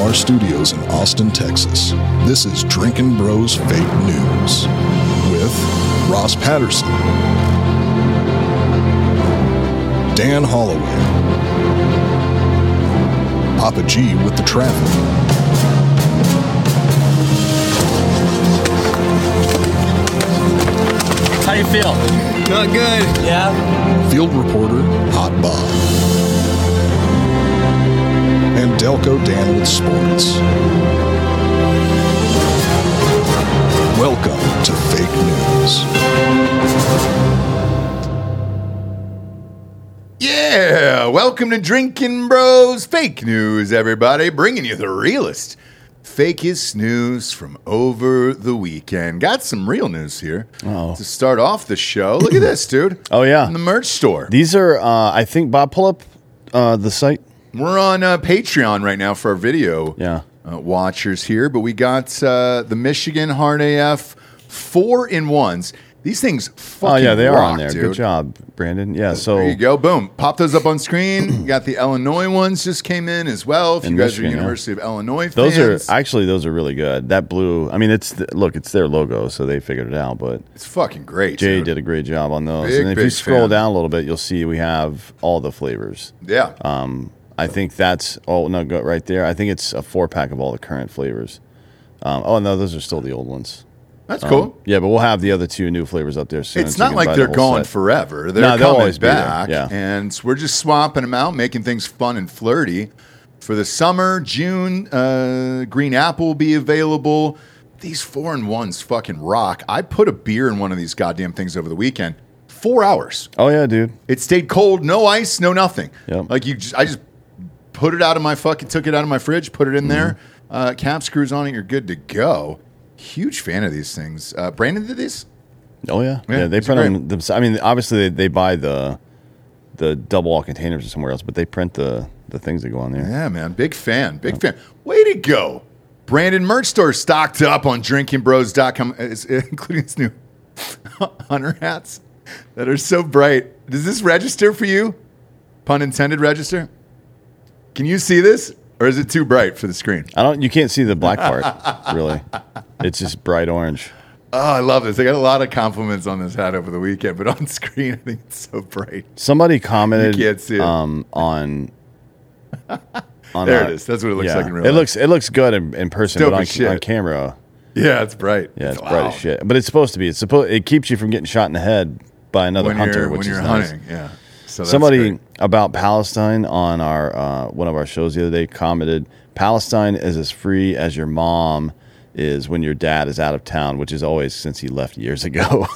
our studios in Austin, Texas, this is Drinkin' Bros Fake News with Ross Patterson, Dan Holloway, Papa G with the traffic, How you feel? Not good. Yeah? field reporter Hot Bob, and Delco Dan with sports. Welcome to Fake News. Yeah, welcome to Drinkin' Bros Fake News, everybody. Bringing you the realest, fakest news from over the weekend. Got some real news here to start off the show. Look at this, dude. Oh, yeah. In the merch store. These are, I think, Bob, pull up the site. We're on Patreon right now for our video watchers here, but we got the Michigan Hard AF 4-in-1s. These things fucking they rock, are on there. dude. Good job, Brandon. Yeah, so There you go. Boom. Pop those up on screen. You got the Illinois ones just came in as well. If you guys Michigan, are University of Illinois those fans. those are really good. That blue, I mean, it's their logo, so they figured it out. But It's fucking great. Jay dude. did a great job on those. Big, and if big you scroll fan. down a little bit, you'll see we have all the flavors. Yeah. I think that's go right there. I think it's a 4-pack of all the current flavors. No, those are still the old ones. That's cool. Yeah, but we'll have the other 2 new flavors up there soon. It's so you not can like buy they're the whole gone set. forever. They're No, they'll coming always be there. back. Yeah. And we're just swapping them out, making things fun and flirty. For the summer, June, Green Apple will be available. These 4-in-1s fucking rock. I put a beer in one of these goddamn things over the weekend. 4 hours. Oh, yeah, dude. It stayed cold, no ice, no nothing. Yep. Like I just put it out of my took it out of my fridge, put it in there, cap screws on it, you're good to go. Huge fan of these things. Brandon did these? Oh yeah, Yeah, they it's print great. them themselves. I mean, obviously they buy the double wall containers or somewhere else, but they print the things that go on there. Yeah, man. Big fan. Big fan. Way to go. Brandon merch store stocked up on drinkingbros.com, including his new hunter hats that are so bright. Does this register for you? Pun intended register? Can you see this? Or is it too bright for the screen? You can't see the black part really. It's just bright orange. Oh, I love this. I got a lot of compliments on this hat over the weekend, but on screen, I think it's so bright. Somebody commented You can't see it. on There it is. That's what it looks like in real life. It looks good in person, Dope but as shit. on camera, Yeah, it's bright. yeah, it's bright as shit. But it's supposed to be. It keeps you from getting shot in the head by another hunter, which when you're is nice. hunting. Yeah. So that's Somebody great. about Palestine on our one of our shows the other day commented, "Palestine is as free as your mom is when your dad is out of town," which is always since he left years ago.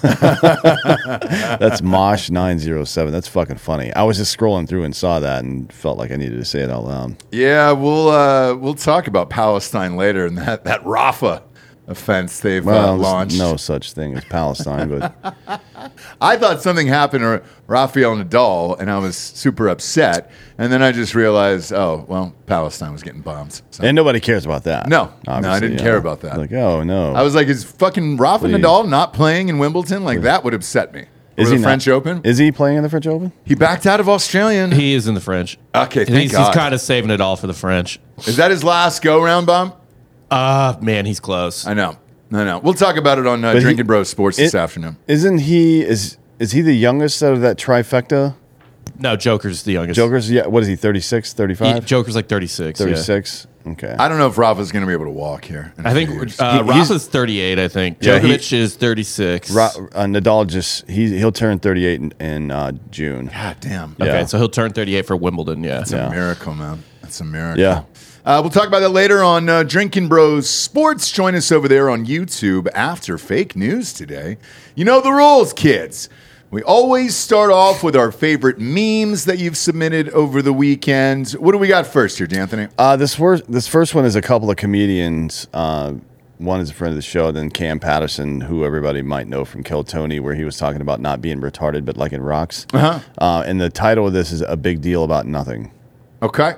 That's Mosh907. That's fucking funny. I was just scrolling through and saw that and felt like I needed to say it out loud. Yeah, we'll talk about Palestine later and that Rafah offense they've launched. No such thing as Palestine, but I thought something happened to Rafael Nadal, and I was super upset. And then I just realized, oh, well, Palestine was getting bombed. So. and nobody cares about that. No, I Obviously, didn't care about that. Like, oh no, I was like, is fucking Rafa Please. Nadal not playing in Wimbledon? Like, that would upset me. Is For he the not? French Open? Is he playing in the French Open? He backed out of Australian. He is in the French. Okay, thank He's God. kind of saving it all for the French. Is that his last go-round, Bomb? Man, he's close. I know. We'll talk about it on Drinking Bros Sports this afternoon. Isn't he? Is he the youngest out of that trifecta? No, Joker's the youngest. Joker's, yeah. What is he? 36, 35? Joker's like 36. 36. Okay. I don't know if Rafa's going to be able to walk here. in a I think few years. Rafa's 38, I think. Yeah, Djokovic is 36. Nadal he'll turn 38 in June. God damn. Okay, Yeah. so he'll turn 38 for Wimbledon, yeah. That's a miracle, man. That's a miracle. Yeah. We'll talk about that later on Drinking Bros Sports. Join us over there on YouTube after Fake News today. You know the rules, kids. We always start off with our favorite memes that you've submitted over the weekend. What do we got first here, D'Anthony? This first one is a couple of comedians. One is a friend of the show, then Cam Patterson, who everybody might know from Kill Tony, where he was talking about not being retarded, but like in rocks. And the title of this is A Big Deal About Nothing. Okay.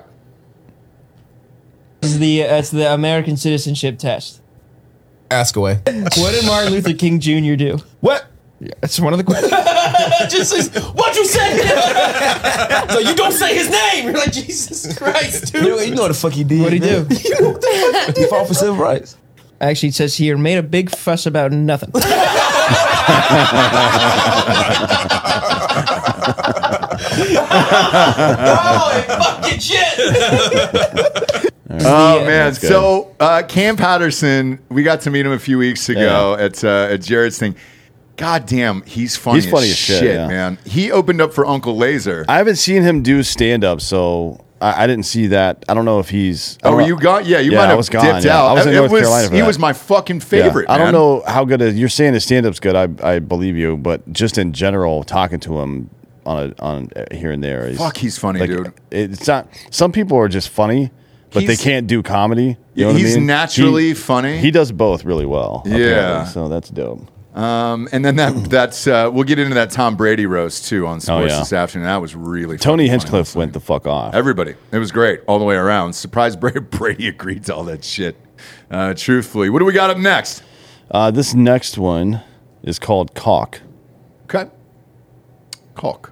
It's the American citizenship test. Ask away. What did Martin Luther King Jr. do? What? That's one of the questions. Just says, what'd you say? So you don't say his name. You're like, Jesus Christ, dude. You know what the fuck he did. What'd he do? He fought for civil rights. Actually, it says here, made a big fuss about nothing. Oh, fucking shit. Oh man! That's good. So Cam Patterson, we got to meet him a few weeks ago at Jared's thing. God damn, he's funny. He's funny as shit, yeah. man. He opened up for Uncle Laser. I haven't seen him do stand up, so I didn't see that. I don't know if he's. I don't know. You gone? Yeah, you Yeah, might I have was gone, dipped yeah. out. I was in North Carolina for He that. was my fucking Yeah. favorite. I don't man. know how good you're saying his stand up's good. I believe you, but just in general, talking to him on here and there, Fuck, he's funny, like, dude. It's not. Some people are just funny, but they He's- can't do comedy. You know what I He's mean? naturally funny. He does both really well. Yeah. apparently, so that's dope. And then that's we'll get into that Tom Brady roast too on Sports yeah. this afternoon. That was really Tony fucking funny Hinchcliffe listening. went the fuck off. Everybody, it was great all the way around. Surprised Brady agreed to all that shit. Truthfully, what do we got up next? This next one is called Caulk. Okay, Caulk.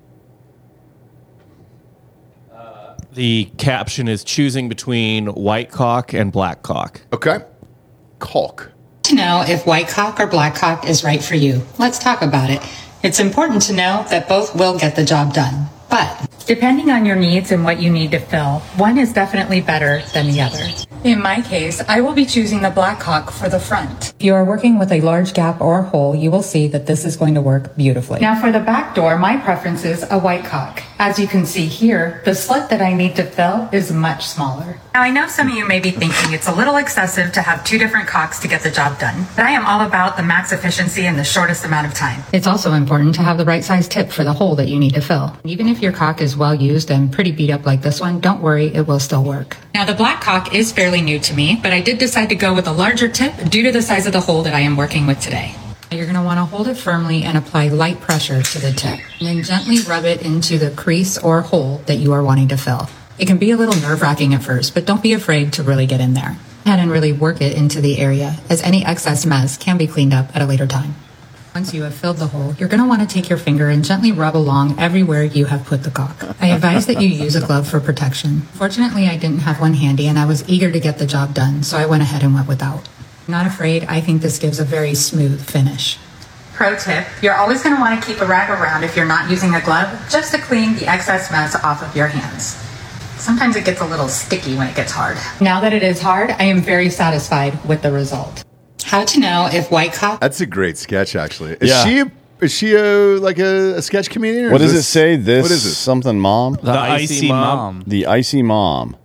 The caption is choosing between white cock and black cock. Okay, Caulk. To know if white cock or black cock is right for you. Let's talk about it. It's important to know that both will get the job done. But depending on your needs and what you need to fill, one is definitely better than the other. In my case, I will be choosing the black cock for the front. If you are working with a large gap or hole, you will see that this is going to work beautifully. Now for the back door, my preference is a white cock. As you can see here, the slit that I need to fill is much smaller. Now I know some of you may be thinking it's a little excessive to have two different cocks to get the job done, but I am all about the max efficiency in the shortest amount of time. It's also important to have the right size tip for the hole that you need to fill. Even if your cock is well used and pretty beat up like this one, don't worry, it will still work. Now the black cock is fairly new to me, but I did decide to go with a larger tip due to the size of the hole that I am working with today. You're going to want to hold it firmly and apply light pressure to the tip, and then gently rub it into the crease or hole that you are wanting to fill. It can be a little nerve-wracking at first, but don't be afraid to really get in there. Go ahead and really work it into the area, as any excess mess can be cleaned up at a later time. Once you have filled the hole, you're going to want to take your finger and gently rub along everywhere you have put the caulk. I advise that you use a glove for protection. Fortunately, I didn't have one handy and I was eager to get the job done, so I went ahead and went without. Not afraid, I think this gives a very smooth finish. Pro tip, you're always going to want to keep a rag around if you're not using a glove, just to clean the excess mess off of your hands. Sometimes it gets a little sticky when it gets hard. Now that it is hard, I am very satisfied with the result. How to know if white cock... That's a great sketch, actually. Yeah. Is she a sketch comedian? Or What is does it say? This What is this? something mom? The icy mom. The icy mom.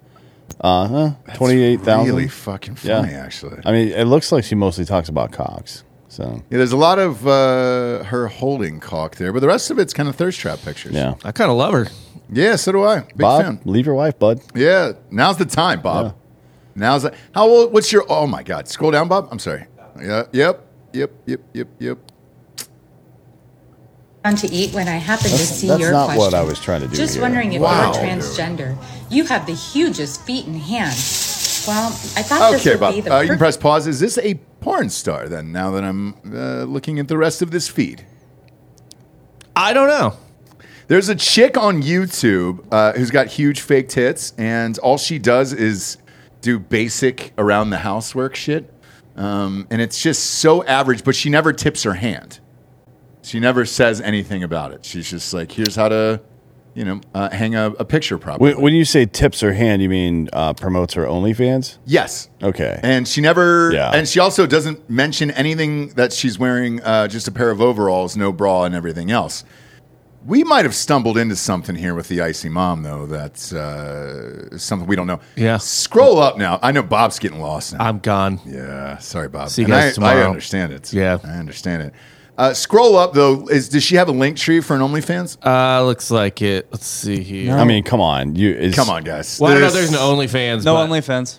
28,000. Really fucking Yeah. funny, actually. I mean, it looks like she mostly talks about cocks. So Yeah, there's a lot of her holding caulk there, but the rest of it's kind of thirst trap pictures. yeah. I kind of love her. Yeah, so do I. Big Bob, fan. leave your wife, bud. Yeah, now's the time, Bob. Yeah. Now's the, how old? What's your? Oh my God! Scroll down, Bob. I'm sorry. Yeah. Yep. On to eat when I happen to see That's your not question. what I was trying to do Just here. wondering if Wow. you're transgender. You have the hugest feet and hands. Well, I thought this Okay, would Bob. be the You can perfect... press pause. Is this a porn star then? Now that I'm looking at the rest of this feed, I don't know. there's a chick on YouTube who's got huge fake tits, and all she does is do basic around the housework shit, and it's just so average. But she never tips her hand. She never says anything about it. She's just like, here's how to, hang a picture properly. When you say tips her hand, you mean promotes her OnlyFans? Yes. Okay. And she never, Yeah. and she also doesn't mention anything that she's wearing just a pair of overalls, no bra, and everything else. We might have stumbled into something here with the icy mom, though. That's something we don't know. Yeah. Scroll up now. I know Bob's getting lost now. I'm gone. Yeah. Sorry, Bob. See you And guys I tomorrow. understand it. Yeah. I understand it. Scroll up, though. Does she have a link tree for an OnlyFans? Looks like it. Let's see here. I mean, come on. Come on, guys. Well, I don't know if This- there's an OnlyFans. No but, OnlyFans.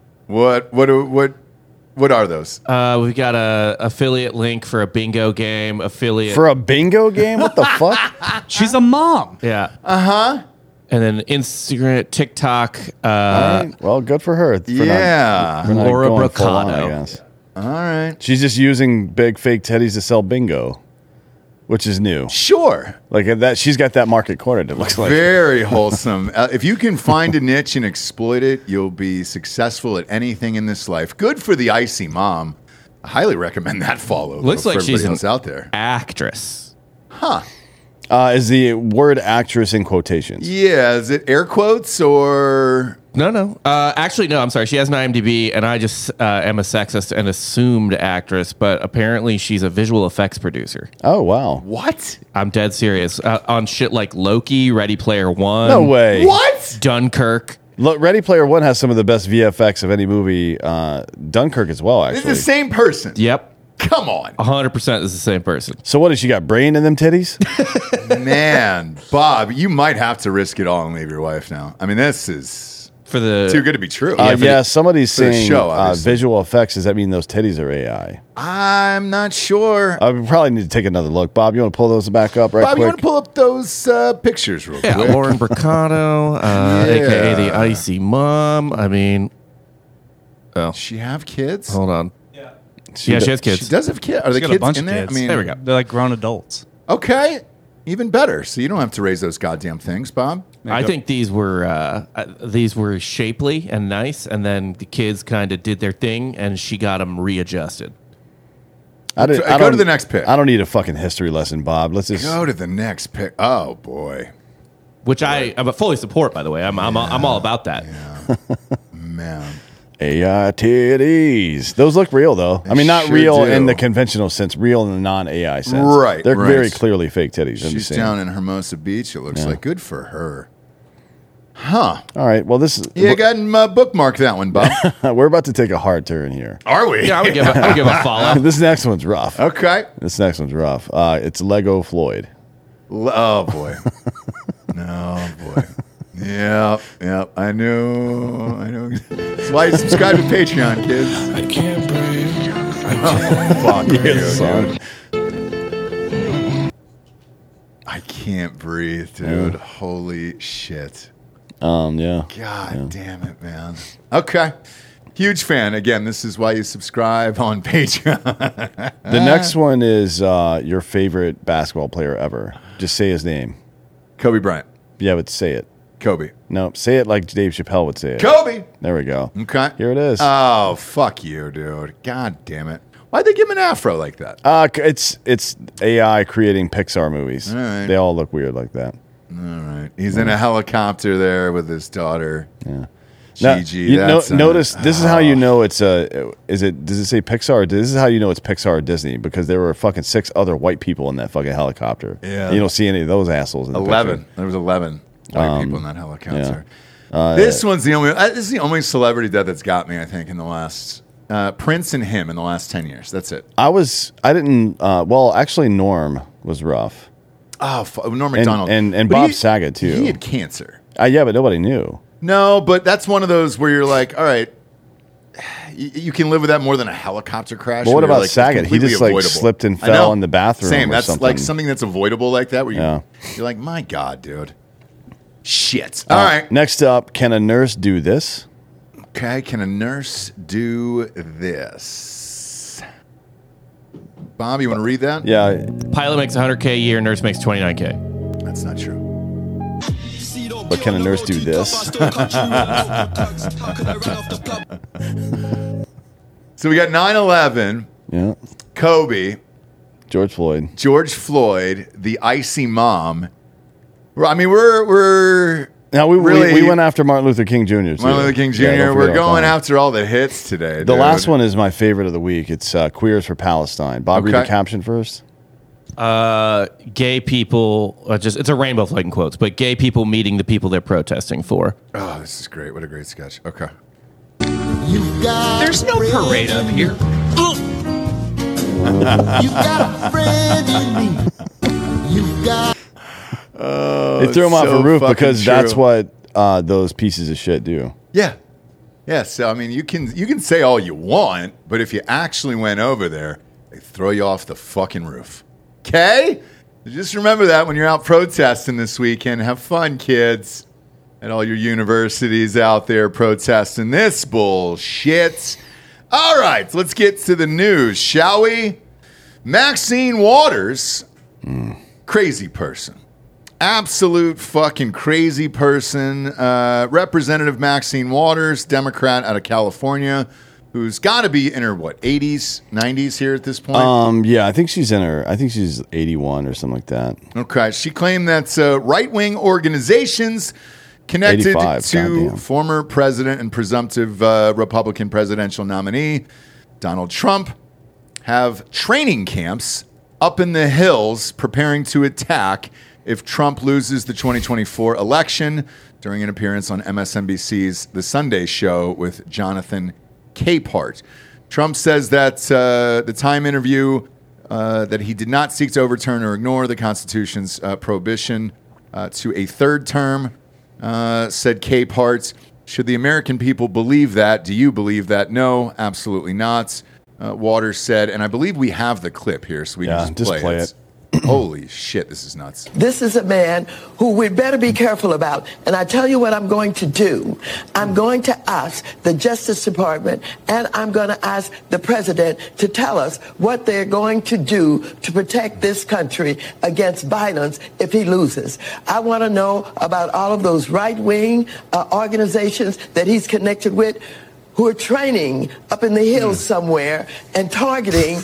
What are those? We've got a affiliate link for a bingo game. Affiliate For a bingo game? What the fuck? She's a mom. yeah. And then Instagram, TikTok. All right. Well, good for her. For Yeah. for not Laura going full on, Brocado. I guess. All right. She's just using big fake teddies to sell bingo. which is new. Sure. Like that, she's got that market cornered. It looks like. Very wholesome. If you can find a niche and exploit it, you'll be successful at anything in this life. Good for the icy mom. I highly recommend that follow. Looks for like she's everybody an else out there. actress. Huh. Is the word actress in quotations? Yeah. Is it air quotes or? No. Actually, no. I'm sorry. She has an IMDb, and I just am a sexist and assumed actress, but apparently she's a visual effects producer. Oh wow! What? I'm dead serious. On shit like Loki, Ready Player One. No way. What? Dunkirk. Look, Ready Player One has some of the best VFX of any movie. Dunkirk as well, It's actually. the same person. Yep. Come on. 100% is the same person. So what has she got? Brain in them titties? Man, Bob, you might have to risk it all and leave your wife now. I mean, this is For the too good to be true. Yeah, somebody's for the saying show, obviously. visual effects. Does that mean those titties are AI? I'm not sure. We probably need to take another look. Bob, you want to pull those back up right Bob, quick? you want to pull up those pictures real yeah, quick? Lauren Bricado, aka the icy mom. I mean, Does she have kids? hold on. She Yeah, she do- has kids. She does have kids. Are the She's got kids a bunch in of there? kids. I mean, There we go. They're like grown adults. Okay, even better. So you don't have to raise those goddamn things, Bob. I think these were shapely and nice, and then the kids kind of did their thing, and she got them readjusted. I Go don't- to the next pick. I don't need a fucking history lesson, Bob. Let's just. Go to the next pick. Oh boy, Which I fully support, by the way. I'm all about that. man. AI titties. Those look real, though. I mean, not sure real do. in the conventional sense, real in the non-AI sense. Right, They're right. very clearly fake titties. I'm She's just saying. down in Hermosa Beach. It looks Yeah. like good for her. Huh? All right. Well, this is. Yeah, go ahead and bookmark that one, Bob. We're about to take a hard turn here. Are we? Yeah, I would give a follow. This next one's rough. Okay. This next one's rough. It's Lego Floyd. Oh boy. No boy. Yep. I know. That's why you subscribe to Patreon, kids. I can't breathe. Fuck you, son. dude. I can't breathe, dude. Holy shit. Yeah. God damn it, man. Okay. Huge fan. Again, this is why you subscribe on Patreon. The next one is your favorite basketball player ever. Just say his name. Kobe Bryant. Yeah, but say it. Kobe. No, say it like Dave Chappelle would say it. Kobe. There we go. Okay. Here it is. Oh, fuck you, dude. God damn it. Why'd they give him an afro like that? It's AI creating Pixar movies. All right. They all look weird like that. All right. He's in a helicopter there with his daughter. Yeah. Gigi. You That's notice this is how you know it's does it say Pixar or this is how you know it's Pixar or Disney because there were fucking 6 other white people in that fucking helicopter. Yeah. You don't see any of those assholes in the 11. picture. There was 11 white people in that helicopter. Yeah. This one's the only. This is the only celebrity death that's got me. I think in the last Prince and him in the last 10 years. That's it. Actually Norm was rough. Oh, Norm Macdonald and But Bob Saget too. He had cancer. Yeah, but nobody knew. No, but that's one of those where you're like, all right, you can live with that more than a helicopter crash. But what where you're about like, it's Saget? He completely just like avoidable. slipped and I know. fell in the bathroom. Same. Or That's something. like something that's avoidable like that. Where Yeah. you're like, my God, dude. Shit. All right. Next up, can a nurse do this? Okay. Can a nurse do this? Bob, you want to read that? Yeah, Pilot makes $100K a year, nurse makes $29K. That's not true. but can a nurse do this? So we got 9/11, Yeah, Kobe, George Floyd. George Floyd, the icy mom. I mean, we're Now we really went after Martin Luther King Jr. too. Martin Luther King Jr. Yeah, don't We're forget about going that. after all the hits today. The last one is my favorite of the week. It's Queers for Palestine. Bob, read Okay. the caption first. Gay people, it's a rainbow flag in quotes, but gay people meeting the people they're protesting for. Oh, this is great. What a great sketch. Okay. There's no parade up here. They threw him off so a roof fucking because true. that's what those pieces of shit do. Yeah. Yeah. So I mean, you can say all you want, but if you actually went over there, they throw you off the fucking roof. Okay? Just remember that when you're out protesting this weekend. Have fun, kids. At all your universities out there protesting this bullshit. All right, let's get to the news, shall we? Maxine Waters Crazy person. Absolute fucking crazy person. Representative Maxine Waters, Democrat out of California, who's got to be in her, 80s, 90s here at this point? Yeah, I think she's 81 or something like that. Okay. She claimed that right-wing organizations connected 85, to goddamn. former president and presumptive Republican presidential nominee Donald Trump have training camps up in the hills preparing to attack if Trump loses the 2024 election during an appearance on MSNBC's The Sunday Show with Jonathan Capehart. Trump says that the Time interview that he did not seek to overturn or ignore the Constitution's prohibition to a third term, said Capehart. Should the American people believe that? Do you believe that? No, absolutely not. Waters said, and I believe we have the clip here, so we can just play it. Holy shit, this is nuts. This is a man who we better be careful about. And I tell you what I'm going to do. I'm going to ask the Justice Department and I'm going to ask the president to tell us what they're going to do to protect this country against violence if he loses. I want to know about all of those right-wing organizations that he's connected with, who are training up in the hills somewhere and targeting,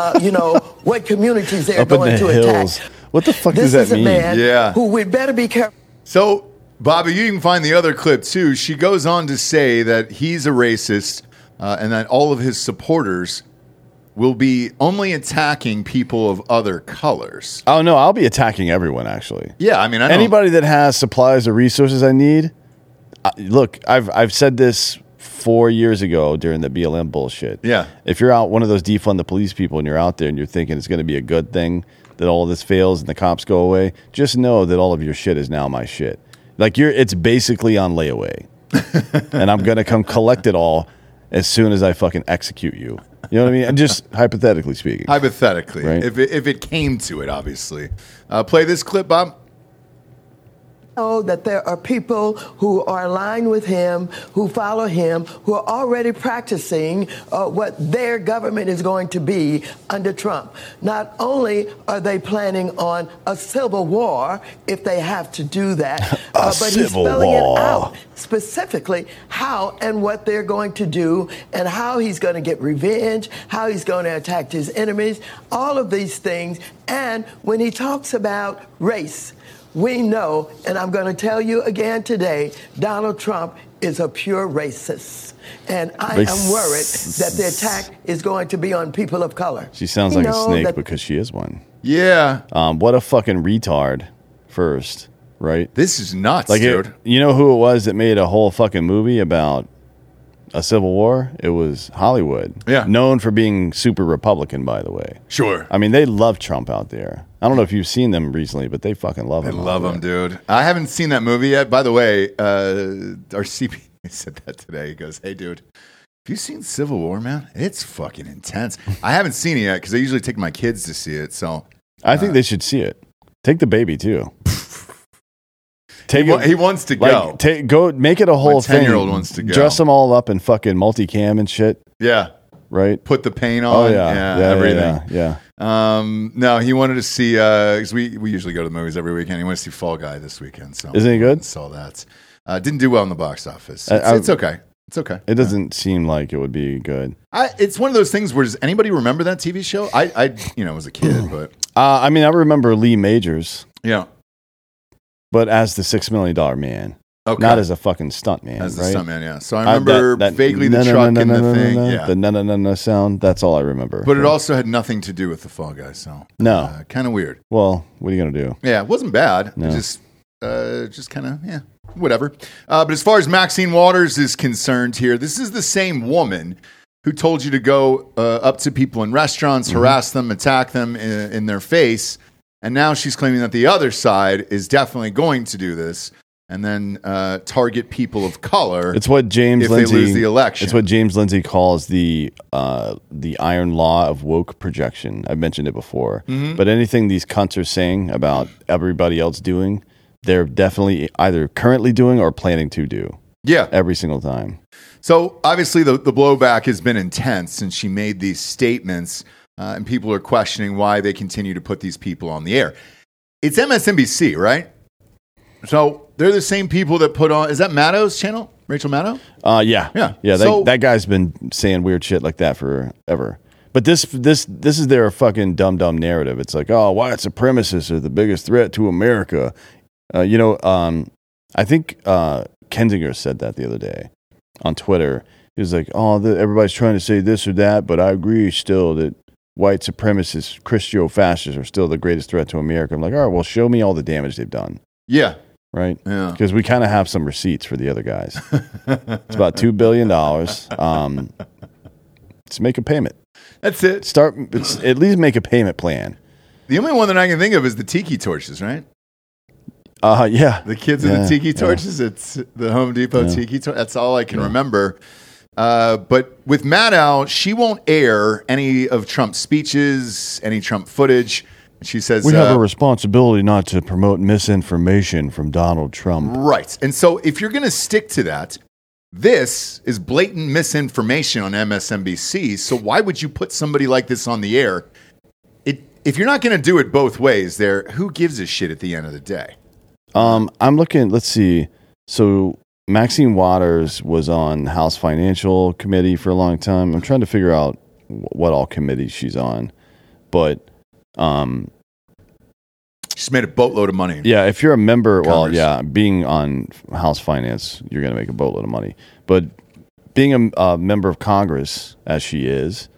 what communities they're going to attack. What the fuck This does that is a mean? man who we better be careful. So, Bobby, you can find the other clip too. She goes on to say that he's a racist and that all of his supporters will be only attacking people of other colors. Oh, no, I'll be attacking everyone, actually. Yeah, I mean, I don't- anybody that has supplies or resources I need. Look, I've said this 4 years ago during the BLM bullshit. Yeah. If you're out, one of those defund the police people, and you're out there and you're thinking it's going to be a good thing that all of this fails and the cops go away, just know that all of your shit is now my shit. Like it's basically on layaway, and I'm going to come collect it all as soon as I fucking execute you. You know what I mean? And just hypothetically speaking. Hypothetically, Right. if it came to it, obviously. Play this clip, Bob. Know that there are people who are aligned with him, who follow him, who are already practicing what their government is going to be under Trump. Not only are they planning on a civil war if they have to do that, but he's civil spelling war. it out specifically how and what they're going to do and how he's going to get revenge, how he's going to attack his enemies, all of these things. And when he talks about race, we know, and I'm going to tell you again today, Donald Trump is a pure racist. And I am worried that the attack is going to be on people of color. She sounds We like a know snake that- because she is one. Yeah. What a fucking retard first, right? This is nuts, Like, dude. you know who it was that made a whole fucking movie about a civil war? It was Hollywood. Yeah. Known for being super Republican, by the way. Sure. I mean, they love Trump out there. I don't know if you've seen them recently, but they fucking love I him. love out him, there. dude. I haven't seen that movie yet. By the way, our CP said that today. He goes, "Hey, dude, have you seen Civil War, man? It's fucking intense." I haven't seen it yet because I usually take my kids to see it. So I think they should see it. Take the baby, too. he wants to go. Go make it a whole thing. 10-year-old wants to go. Dress them all up in fucking multicam and shit, Yeah. right? Put the paint on. Oh, yeah. Everything. Yeah. No, he wanted to see, because we usually go to the movies every weekend. He wanted to see Fall Guy this weekend. So Isn't he good? Saw that. Didn't do well in the box office. I- It's okay. It's okay. It doesn't seem like it would be good. It's one of those things where does anybody remember that TV show? I was a kid, but I mean, I remember Lee Majors, yeah. but as the $6 Million Man, Okay. not as a fucking stunt man, As the right? stuntman, yeah. So I remember that vaguely the truck and the thing. Yeah. The no sound. That's all I remember. But it also had nothing to do with the Fall Guy, so No. kind of weird. Well, what are you gonna do? Yeah, it wasn't bad. No. It just kind of whatever. But as far as Maxine Waters is concerned here, this is the same woman who told you to go up to people in restaurants, harass them, attack them in their face, and now she's claiming that the other side is definitely going to do this and then target people of color. It's what James if Lindsay they lose the election. It's what James Lindsay calls the iron law of woke projection. I've mentioned it before. But anything these cunts are saying about everybody else doing, they're definitely either currently doing or planning to do. Yeah. Every single time. So obviously the blowback has been intense since she made these statements and people are questioning why they continue to put these people on the air. It's MSNBC, right? So they're the same people that put on. Is that Maddow's channel? Rachel Maddow? Yeah. That guy's been saying weird shit like that forever. But this is their fucking dumb narrative. It's like, oh, white supremacists are the biggest threat to America. I think Kensinger said that the other day on Twitter. He was like, oh, everybody's trying to say this or that, but I agree still that white supremacists, Christo-fascists are still the greatest threat to America. I'm like, all right, well, show me all the damage they've done. Yeah. Right? Yeah. Because we kind of have some receipts for the other guys. It's about $2 billion. Let's make a payment. That's it. At least make a payment plan. The only one that I can think of is the tiki torches, right? Yeah. The kids in the tiki torches. It's the Home Depot tiki torch. That's all I can remember. But with Maddow, she won't air any of Trump's speeches, any Trump footage. She says we have a responsibility not to promote misinformation from Donald Trump. Right. And so if you're going to stick to that, this is blatant misinformation on MSNBC. So why would you put somebody like this on the air? If you're not going to do it both ways there, who gives a shit at the end of the day? I'm looking, let's see. So Maxine Waters was on House Financial Committee for a long time. I'm trying to figure out what all committees she's on. But she's made a boatload of money. Yeah, if you're a member, Congress. being on House Finance, you're going to make a boatload of money. But being a member of Congress, as she is,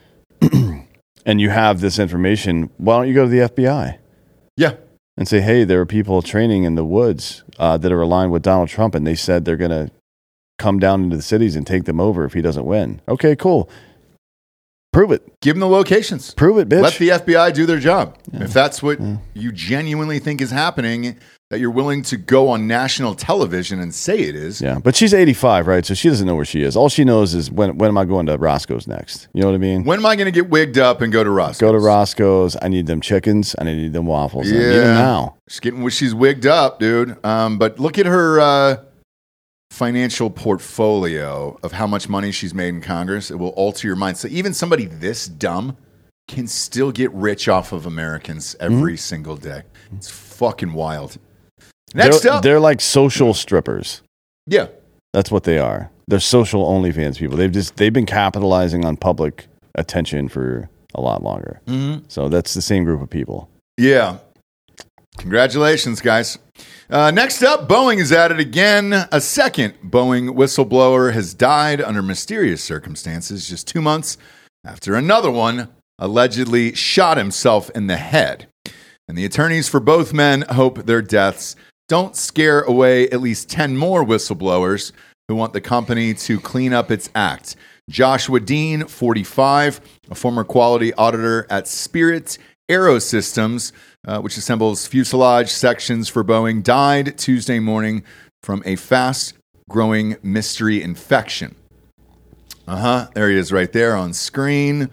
and you have this information, why don't you go to the FBI? Yeah. And say, hey, there are people training in the woods that are aligned with Donald Trump, and they said they're going to come down into the cities and take them over if he doesn't win. Okay, cool. Prove it. Give them the locations. Prove it, bitch. Let the FBI do their job. Yeah. If that's what you genuinely think is happening, that you're willing to go on national television and say it is. Yeah, but she's 85, right? So she doesn't know where she is. All she knows is when am I going to Roscoe's next? You know what I mean? When am I going to get wigged up and go to Roscoe's? Go to Roscoe's. I need them chickens and I need them waffles. Yeah. I need them now. She's wigged up, dude. But look at her financial portfolio of how much money she's made in Congress. It will alter your mind. So even somebody this dumb can still get rich off of Americans every single day. It's fucking wild. Next up, they're like social strippers. Yeah, that's what they are. They're social OnlyFans people. They've been capitalizing on public attention for a lot longer. Mm-hmm. So that's the same group of people. Yeah. Congratulations, guys. Next up, Boeing is at it again. A second Boeing whistleblower has died under mysterious circumstances just 2 months after another one allegedly shot himself in the head. And the attorneys for both men hope their deaths don't scare away at least 10 more whistleblowers who want the company to clean up its act. Joshua Dean, 45, a former quality auditor at Spirit Aerosystems, which assembles fuselage sections for Boeing, died Tuesday morning from a fast-growing mystery infection. There he is right there on screen.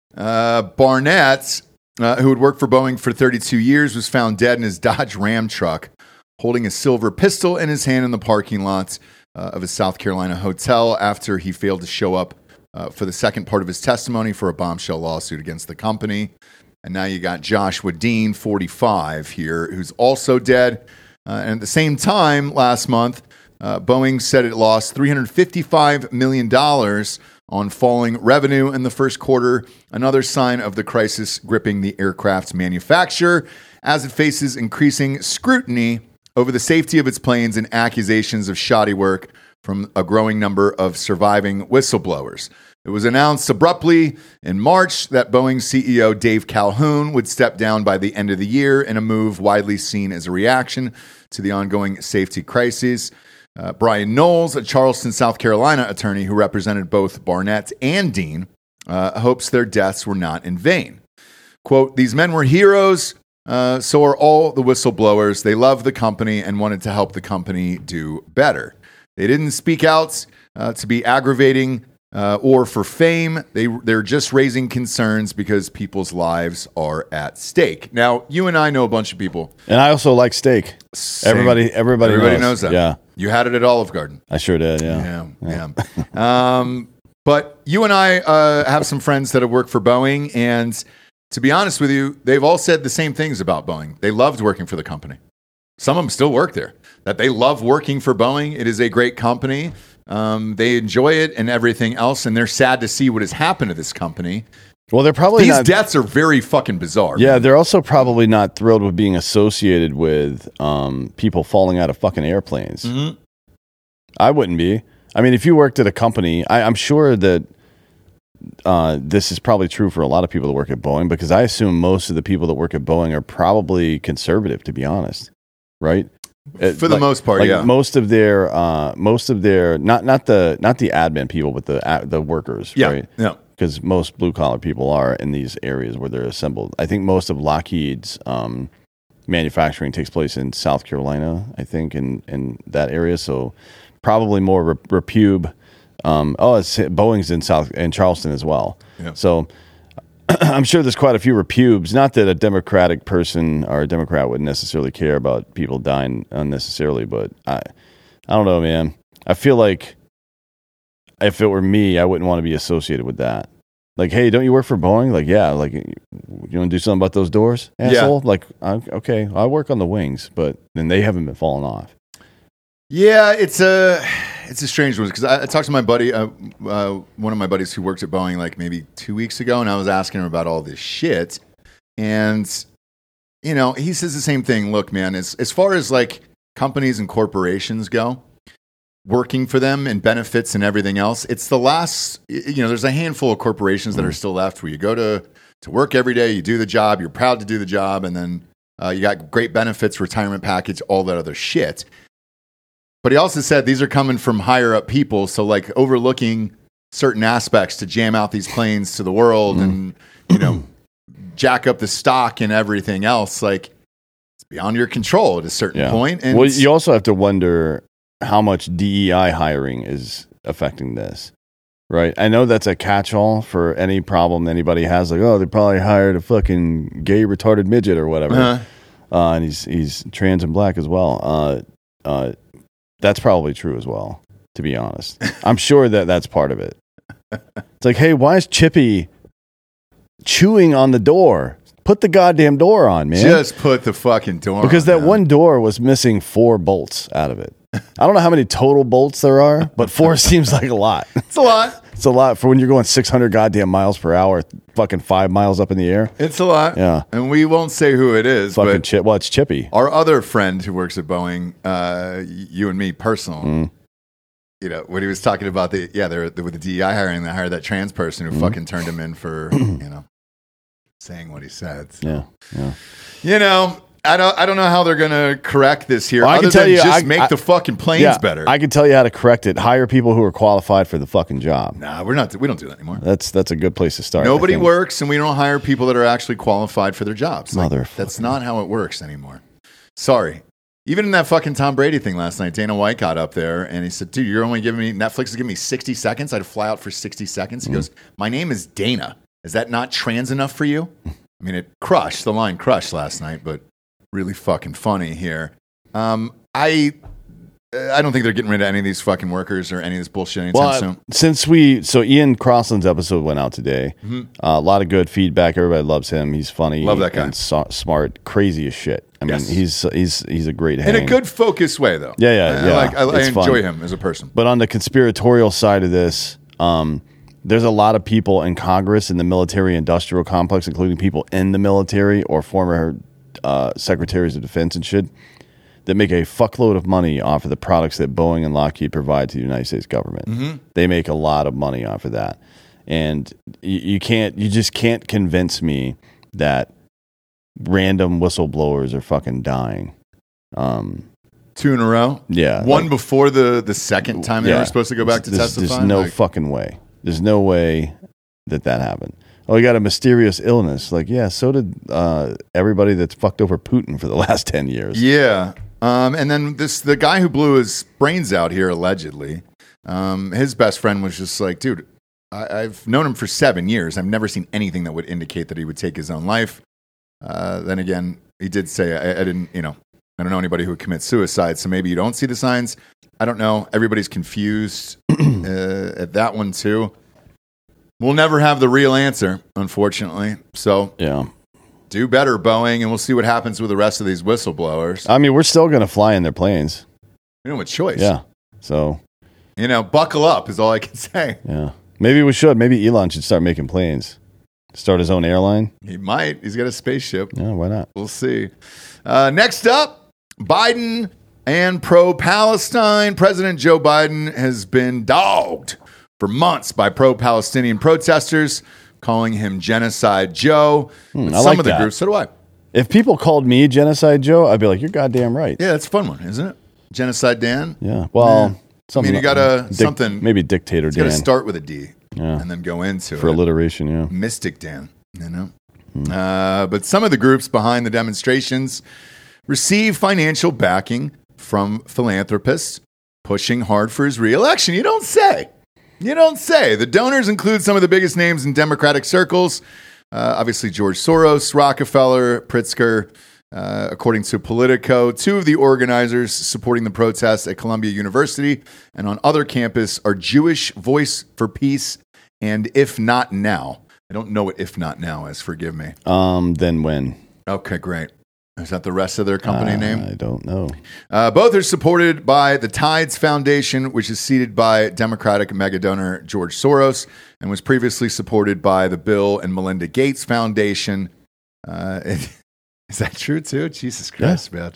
Barnett, who had worked for Boeing for 32 years, was found dead in his Dodge Ram truck, holding a silver pistol in his hand in the parking lot of his South Carolina hotel after he failed to show up for the second part of his testimony for a bombshell lawsuit against the company. And now you got Joshua Dean, 45 here, who's also dead. And at the same time, last month, Boeing said it lost $355 million on falling revenue in the first quarter, another sign of the crisis gripping the aircraft manufacturer as it faces increasing scrutiny over the safety of its planes and accusations of shoddy work from a growing number of surviving whistleblowers. It was announced abruptly in March that Boeing CEO Dave Calhoun would step down by the end of the year in a move widely seen as a reaction to the ongoing safety crises. Brian Knowles, a Charleston, South Carolina attorney who represented both Barnett and Dean, hopes their deaths were not in vain. Quote, "These men were heroes, so are all the whistleblowers. They loved the company and wanted to help the company do better. They didn't speak out to be aggravating or for fame. They're just raising concerns because people's lives are at stake." Now, you and I know a bunch of people. And I also like steak. Same. Everybody knows that. Yeah. You had it at Olive Garden. I sure did, yeah. Yeah. But you and I have some friends that have worked for Boeing, and to be honest with you, they've all said the same things about Boeing. They loved working for the company. Some of them still work there. That they love working for Boeing. It is a great company. They enjoy it and everything else, and they're sad to see what has happened to this company. Well, they're probably These not, deaths are very fucking bizarre. Yeah, they're also probably not thrilled with being associated with people falling out of fucking airplanes. Mm-hmm. I wouldn't be. I mean, if you worked at a company, I'm sure that this is probably true for a lot of people that work at Boeing, because I assume most of the people that work at Boeing are probably conservative, to be honest, right? For the most part, yeah. Most of their not the admin people, but the workers, yeah, right? Yeah. Because most blue collar people are in these areas where they're assembled. I think most of Lockheed's manufacturing takes place in South Carolina, I think, in that area. So probably more repube. Boeing's in Charleston as well. Yeah. So I'm sure there's quite a few repubes. Not that a Democratic person or a Democrat would necessarily care about people dying unnecessarily, but I don't know, man. I feel like if it were me, I wouldn't want to be associated with that. Like, hey, don't you work for Boeing? Like, yeah. Like, you want to do something about those doors, asshole? Yeah. Like, okay, I work on the wings, but then they haven't been falling off. Yeah, it's a strange one, because I talked to my buddy, one of my buddies who works at Boeing, like maybe 2 weeks ago, and I was asking him about all this shit, and he says the same thing. Look, man, as far as like companies and corporations go, working for them and benefits and everything else, it's the last. There's a handful of corporations that are still left where you go to work every day, you do the job, you're proud to do the job, and then you got great benefits, retirement package, all that other shit. But he also said these are coming from higher up people, so like overlooking certain aspects to jam out these planes to the world and jack up the stock and everything else, like it's beyond your control at a certain point. And well, you also have to wonder how much DEI hiring is affecting this, right? I know that's a catch-all for any problem anybody has. Like, oh, they probably hired a fucking gay retarded midget or whatever, and he's trans and black as well. That's probably true as well, to be honest. I'm sure that's part of it. It's like, hey, why is Chippy chewing on the door? Put the goddamn door on, man. Just put the fucking door on. Because that one door was missing 4 bolts out of it. I don't know how many total bolts there are, but 4 seems like a lot. It's a lot. It's a lot for when you're going 600 goddamn miles per hour, fucking 5 miles up in the air. It's a lot. Yeah. And we won't say who it is. Fucking but well, it's Chippy. Our other friend who works at Boeing, you and me personal, when he was talking about with the DEI hiring, they hired that trans person who fucking turned him in for, saying what he said. So, Yeah. I don't know how they're going to correct this here. Well, I other can tell than you, just make the fucking planes better. I can tell you how to correct it. Hire people who are qualified for the fucking job. Nah, we don't do that anymore. That's a good place to start. Nobody works, and we don't hire people that are actually qualified for their jobs. Motherfucker. That's not how it works anymore. Sorry. Even in that fucking Tom Brady thing last night, Dana White got up there and he said, dude, you're only giving me, Netflix is giving me 60 seconds. I'd fly out for 60 seconds. He goes, my name is Dana. Is that not trans enough for you? I mean, the line crushed last night, but really fucking funny here. I don't think they're getting rid of any of these fucking workers or any of this bullshit anytime soon. So Ian Crossland's episode went out today. A lot of good feedback. Everybody loves him. He's funny. Love that guy. And smart, crazy as shit. I mean, he's a great hang. In a good focused way, though. Yeah. I enjoy him as a person. But on the conspiratorial side of this, there's a lot of people in Congress, in the military-industrial complex, including people in the military or former secretaries of defense and shit, that make a fuckload of money off of the products that Boeing and Lockheed provide to the United States government. They make a lot of money off of that. And you just can't convince me that random whistleblowers are fucking dying. 2 in a row? Yeah. One before the second time they were supposed to go back to testify? There's no fucking way. There's no way that happened. Oh, he got a mysterious illness. Like, yeah, so did everybody that's fucked over Putin for the last 10 years. Yeah. And then the guy who blew his brains out here, allegedly, his best friend was just like, dude, I've known him for 7 years. I've never seen anything that would indicate that he would take his own life. Then again, he did say, I don't know anybody who would commit suicide, so maybe you don't see the signs. I don't know. Everybody's confused at that one, too. We'll never have the real answer, unfortunately. So Yeah. do better, Boeing, and we'll see what happens with the rest of these whistleblowers. I mean, we're still going to fly in their planes. You know what choice? Yeah. So, buckle up is all I can say. yeah. Maybe we should. Maybe Elon should start making planes. Start his own airline. He might. He's got a spaceship. Yeah, why not? We'll see. Next up, Biden and pro-Palestine. President Joe Biden has been dogged for months by pro-Palestinian protesters, calling him Genocide Joe. I Some like of the that. groups, so do I. If people called me Genocide Joe, I'd be like, you're goddamn right. Yeah, that's a fun one, isn't it? Genocide Dan. Yeah. Well, something. you gotta something. Maybe Dictator It's got to Dan start with a D, Yeah. and then go into for it. alliteration. Yeah. Mystic Dan, But some of the groups behind the demonstrations receive financial backing from philanthropists pushing hard for his reelection. You don't say. You don't say. The donors include some of the biggest names in Democratic circles. Obviously, George Soros, Rockefeller, Pritzker. According to Politico, two of the organizers supporting the protests at Columbia University and on other campuses are Jewish Voice for Peace and If Not Now. I don't know what If Not Now is. Forgive me. Then when? Okay, great. Is that the rest of their company name? I don't know. Both are supported by the Tides Foundation, which is seeded by Democratic mega donor George Soros and was previously supported by the Bill and Melinda Gates Foundation. Is that true too? Jesus Christ, man.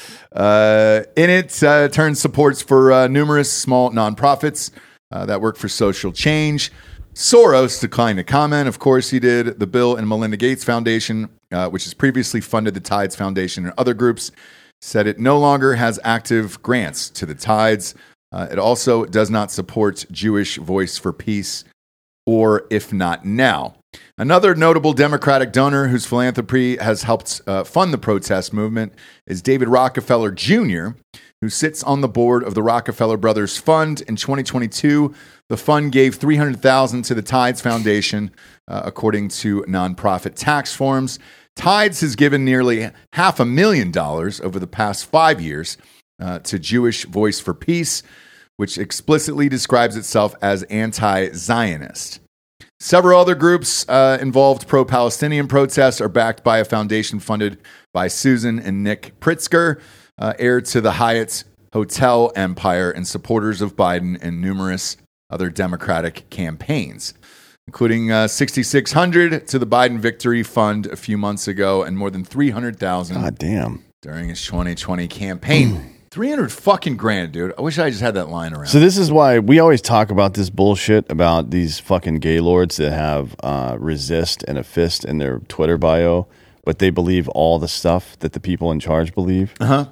In it, turns supports for numerous small nonprofits that work for social change. Soros declined to comment. Of course, he did. The Bill and Melinda Gates Foundation, which has previously funded the Tides Foundation and other groups, said it no longer has active grants to the Tides. It also does not support Jewish Voice for Peace or If Not Now. Another notable Democratic donor whose philanthropy has helped fund the protest movement is David Rockefeller Jr., who sits on the board of the Rockefeller Brothers Fund. In 2022, the fund gave $300,000 to the Tides Foundation, according to nonprofit tax forms. Tides has given nearly $500,000 over the past 5 years to Jewish Voice for Peace, which explicitly describes itself as anti-Zionist. Several other groups involved pro-Palestinian protests are backed by a foundation funded by Susan and Nick Pritzker, heir to the Hyatt hotel empire and supporters of Biden and numerous other Democratic campaigns, including $6,600 to the Biden Victory Fund a few months ago and more than $300,000 God damn. during his 2020 campaign. 300 fucking grand, dude. I wish I just had that line around. So this is why we always talk about this bullshit about these fucking gay lords that have resist and a fist in their Twitter bio, but they believe all the stuff that the people in charge believe. Uh-huh.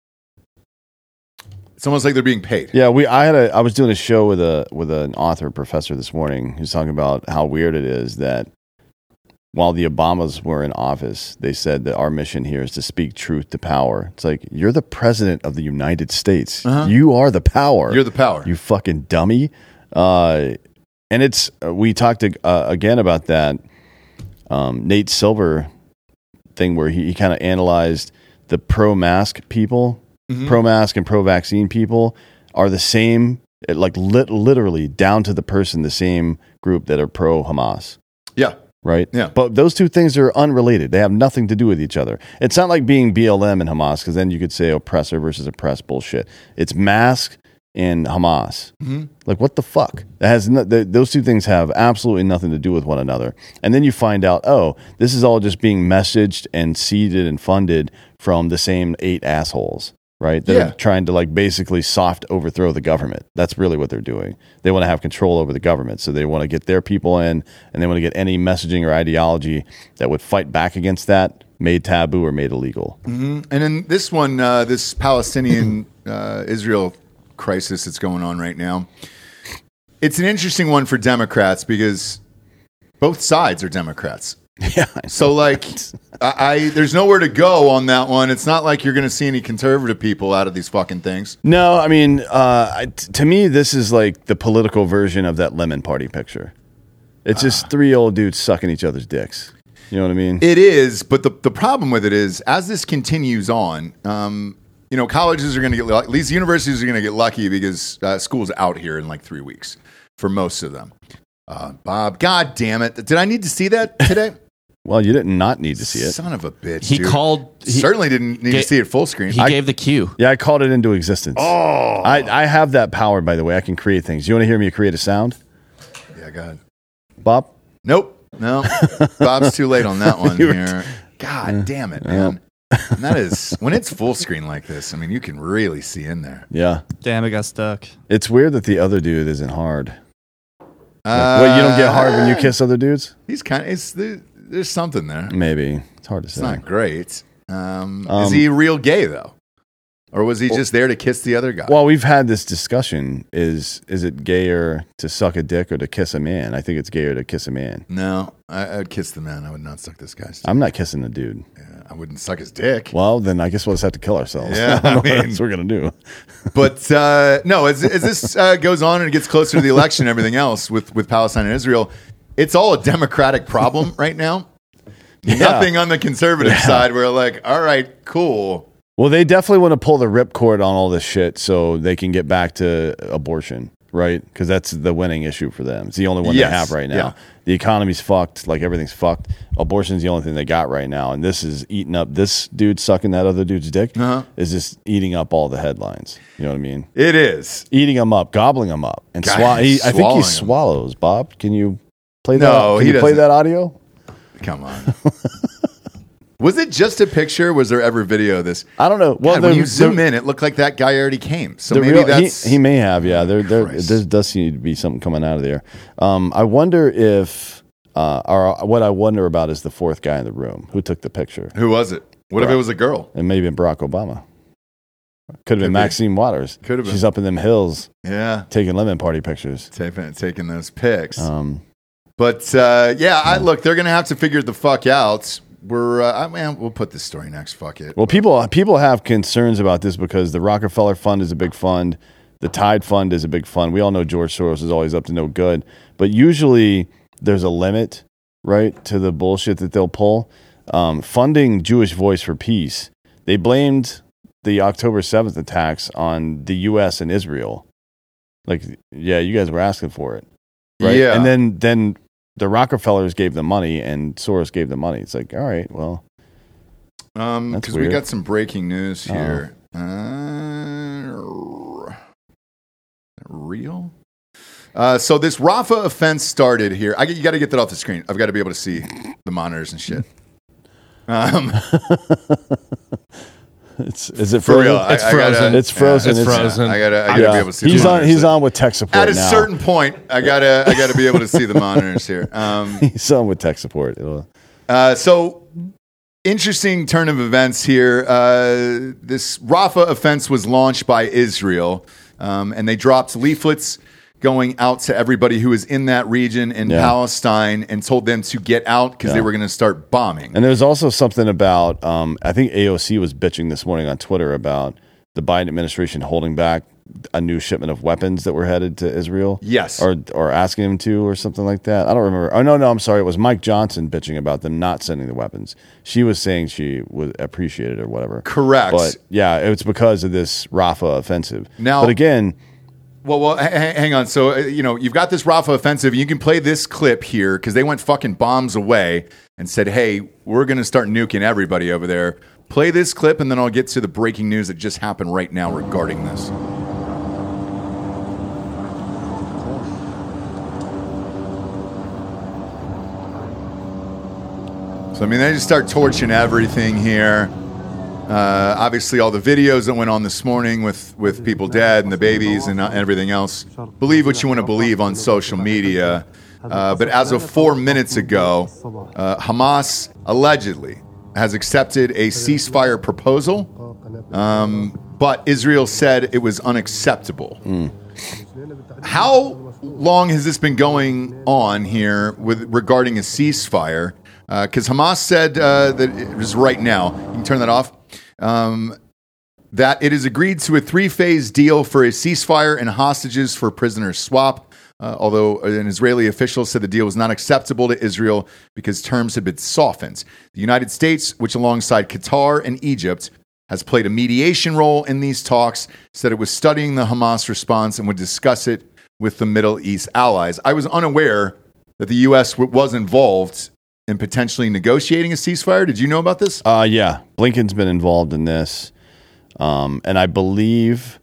It's almost like they're being paid. Yeah, I was doing a show with an author professor this morning who's talking about how weird it is that while the Obamas were in office, they said that our mission here is to speak truth to power. It's like, you're the president of the United States. Uh-huh. You are the power. You're the power. You fucking dummy. And we talked again about that Nate Silver thing where he kind of analyzed the pro-mask people. Mm-hmm. Pro-mask and pro-vaccine people are the same, like literally down to the person, the same group that are pro-Hamas. Yeah. Right? Yeah. But those two things are unrelated. They have nothing to do with each other. It's not like being BLM and Hamas, because then you could say oppressor versus oppressed bullshit. It's mask and Hamas. Mm-hmm. Like, what the fuck? Those two things have absolutely nothing to do with one another. And then you find out, oh, this is all just being messaged and seeded and funded from the same 8 assholes. Right? They're trying to basically soft overthrow the government. That's really what they're doing. They want to have control over the government. So they want to get their people in, and they want to get any messaging or ideology that would fight back against that made taboo or made illegal. Mm-hmm. And in this one, this Palestinian Israel crisis that's going on right now, it's an interesting one for Democrats because both sides are Democrats. Yeah. So there's nowhere to go on that one. It's not like you're going to see any conservative people out of these fucking things. No, I mean, to me, this is like the political version of that Lemon Party picture. It's just 3 old dudes sucking each other's dicks. You know what I mean? It is, but the problem with it is, as this continues on, colleges are going to get, these universities are going to get lucky because school's out here in 3 weeks for most of them. Bob, God damn it. Did I need to see that today? Well, you didn't not need to see it. Son of a bitch. He dude. called. Certainly didn't need to see it full screen. He gave the cue. Yeah, I called it into existence. Oh. I have that power, by the way. I can create things. You want to hear me create a sound? Yeah, go ahead. Bob? Nope. No. Bob's too late on that one here. God damn it, man. And that is, when it's full screen like this, I mean, you can really see in there. Yeah. Damn, it got stuck. It's weird that the other dude isn't hard. What, you don't get hard when you kiss other dudes? He's kind of, there's something there. Maybe. It's hard to say. It's not great. Is he real gay, though? Or was he just there to kiss the other guy? Well, we've had this discussion. Is it gayer to suck a dick or to kiss a man? I think it's gayer to kiss a man. No, I'd kiss the man. I would not suck this guy's dick. I'm not kissing the dude. Yeah, I wouldn't suck his dick. Well, then I guess we'll just have to kill ourselves. Yeah, I don't know I mean- what else we're going to do. But no, as this goes on and it gets closer to the election and everything else with Palestine and Israel, it's all a democratic problem right now. Nothing on the conservative side where like, all right, cool. Well, they definitely want to pull the ripcord on all this shit so they can get back to abortion, right? Because that's the winning issue for them. It's the only one Yes, they have right now. yeah. The economy's fucked. Like, everything's fucked. Abortion's the only thing they got right now. And this is eating up. This dude sucking that other dude's dick is just eating up all the headlines. You know what I mean? It is. Eating them up, gobbling them up. And God, I think he swallowing 'em. swallows, Bob. Can you play that? No, Can he you play doesn't. that audio? Come on. Was it just a picture? Was there ever video of this? I don't know. Well, God, when you zoom in, it looked like that guy already came. So The maybe real- that's he may have, yeah. There Christ. does seem to be something coming out of there. I wonder if, or what I wonder about is the fourth guy in the room who took the picture. Who was it? What if it was a girl? It may have been Barack Obama. Could have been be. Maxine Waters. Could have been. She's up in them hills Yeah, taking lemon party pictures. taking those pics. But Look, they're gonna have to figure the fuck out. We'll put this story next. Fuck it. Well, people have concerns about this because the Rockefeller Fund is a big fund. The Tide Fund is a big fund. We all know George Soros is always up to no good. But usually there's a limit, right, to the bullshit that they'll pull. Funding Jewish Voice for Peace, they blamed the October 7th attacks on the U.S. and Israel. Like, yeah, you guys were asking for it. Right? Yeah. And then the Rockefellers gave the money and Soros gave the money. It's like, all right, well. Because we got some breaking news here. Real? So this Rafah offense started here. You got to get that off the screen. I've got to be able to see the monitors and shit. Is it For frozen? real, It's frozen. It's frozen. It's frozen. I gotta be able to see. He's the on. monitors. He's on with tech support At a now. certain point, I gotta be able to see the monitors here. He's on with tech support. So interesting turn of events here. This Rafah offense was launched by Israel, and they dropped leaflets going out to everybody who is in that region in Palestine and told them to get out because they were going to start bombing. And there's also something about, I think AOC was bitching this morning on Twitter about the Biden administration holding back a new shipment of weapons that were headed to Israel. Yes. Or asking them to or something like that. I don't remember. Oh, no, I'm sorry. It was Mike Johnson bitching about them not sending the weapons. She was saying she would appreciate it or whatever. Correct. But yeah, it was because of this Rafah offensive. Now- but again... Well, hang on. So, you've got this Rafah offensive. You can play this clip here because they went fucking bombs away and said, hey, we're going to start nuking everybody over there. Play this clip, and then I'll get to the breaking news that just happened right now regarding this. So, they just start torching everything here. Obviously, all the videos that went on this morning with people dead and the babies and everything else. Believe what you want to believe on social media. But as of 4 minutes ago, Hamas allegedly has accepted a ceasefire proposal. But Israel said it was unacceptable. How long has this been going on here regarding a ceasefire? Because Hamas said that it was right now. You can turn that off. That it has agreed to a 3-phase deal for a ceasefire and hostages for prisoner swap. Although an Israeli official said the deal was not acceptable to Israel because terms had been softened. The United States, which alongside Qatar and Egypt, has played a mediation role in these talks, said it was studying the Hamas response and would discuss it with the Middle East allies. I was unaware that the U.S. was involved in potentially negotiating a ceasefire. Did you know about this? Yeah. Blinken's been involved in this. And I believe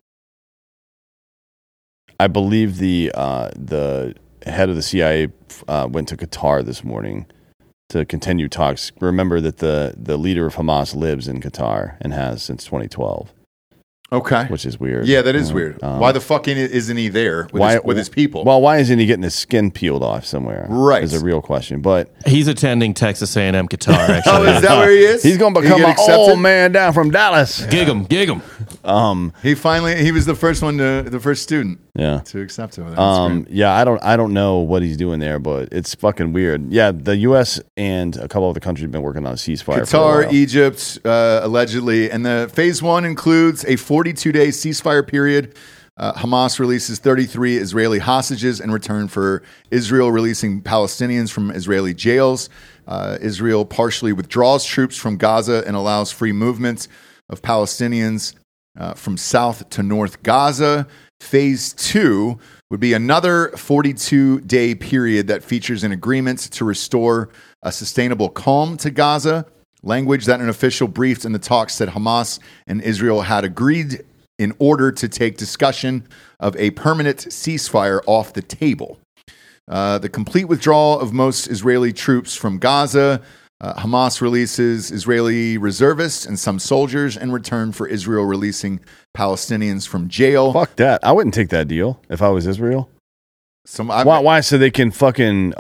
the head of the CIA went to Qatar this morning to continue talks. Remember that the leader of Hamas lives in Qatar and has since 2012. Okay. Which is weird. Yeah, that is weird. Why the fuck isn't he there with his people? Well, why isn't he getting his skin peeled off somewhere? Right. Is a real question. But he's attending Texas A&M Qatar, actually. Oh, is that where he is? He's going to become an old man down from Dallas. Gig him. He was the first student to accept it. Yeah, I don't know what he's doing there, but it's fucking weird. Yeah, the U.S. and a couple other countries have been working on a ceasefire. Qatar, Egypt, allegedly. And the phase 1 includes a 42-day ceasefire period. Hamas releases 33 Israeli hostages in return for Israel releasing Palestinians from Israeli jails. Israel partially withdraws troops from Gaza and allows free movement of Palestinians from south to north Gaza. Phase 2 would be another 42-day period that features an agreement to restore a sustainable calm to Gaza, language that an official briefed in the talks said Hamas and Israel had agreed in order to take discussion of a permanent ceasefire off the table. The complete withdrawal of most Israeli troops from Gaza. Hamas releases Israeli reservists and some soldiers in return for Israel releasing Palestinians from jail. Fuck that. I wouldn't take that deal if I was Israel. Why? So they can fucking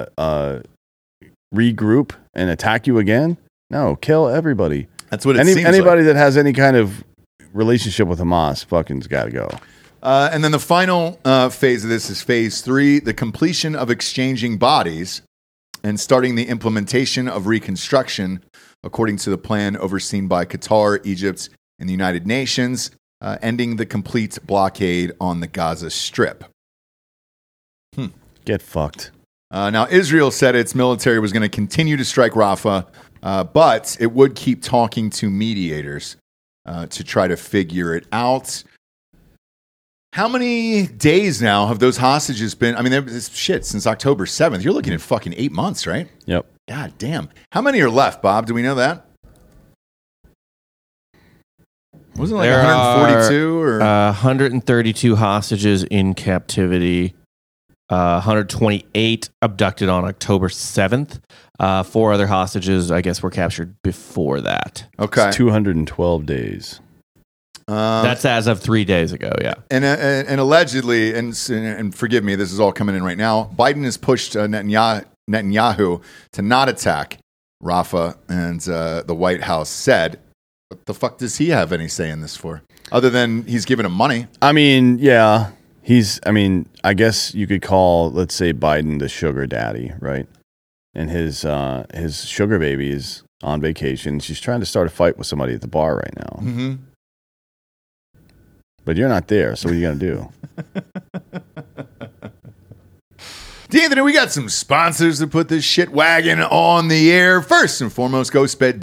regroup and attack you again? No, kill everybody. That's what it seems anybody like. that has any kind of relationship with Hamas fucking's got to go. And then the final phase of this is phase 3, the completion of exchanging bodies and starting the implementation of reconstruction, according to the plan overseen by Qatar, Egypt, and the United Nations, ending the complete blockade on the Gaza Strip. Get fucked. Now, Israel said its military was going to continue to strike Rafah, but it would keep talking to mediators to try to figure it out. How many days now have those hostages been? I mean, shit, since October 7th. You're looking at fucking 8 months, right? Yep. God damn. How many are left, Bob? Do we know that? Wasn't it like 142 or 132 hostages in captivity. 128 abducted on October 7th. 4 other hostages, I guess, were captured before that. Okay. It's 212 days. That's as of 3 days ago, yeah. And allegedly, and forgive me, this is all coming in right now, Biden has pushed Netanyahu to not attack Rafah, and the White House said, what the fuck does he have any say in this for? Other than he's giving him money. I mean, yeah. I guess you could call, let's say, Biden the sugar daddy, right? And his sugar baby is on vacation. She's trying to start a fight with somebody at the bar right now. Mm-hmm. But you're not there, so what are you going to do? D'Anthony, we got some sponsors to put this shit wagon on the air. First and foremost,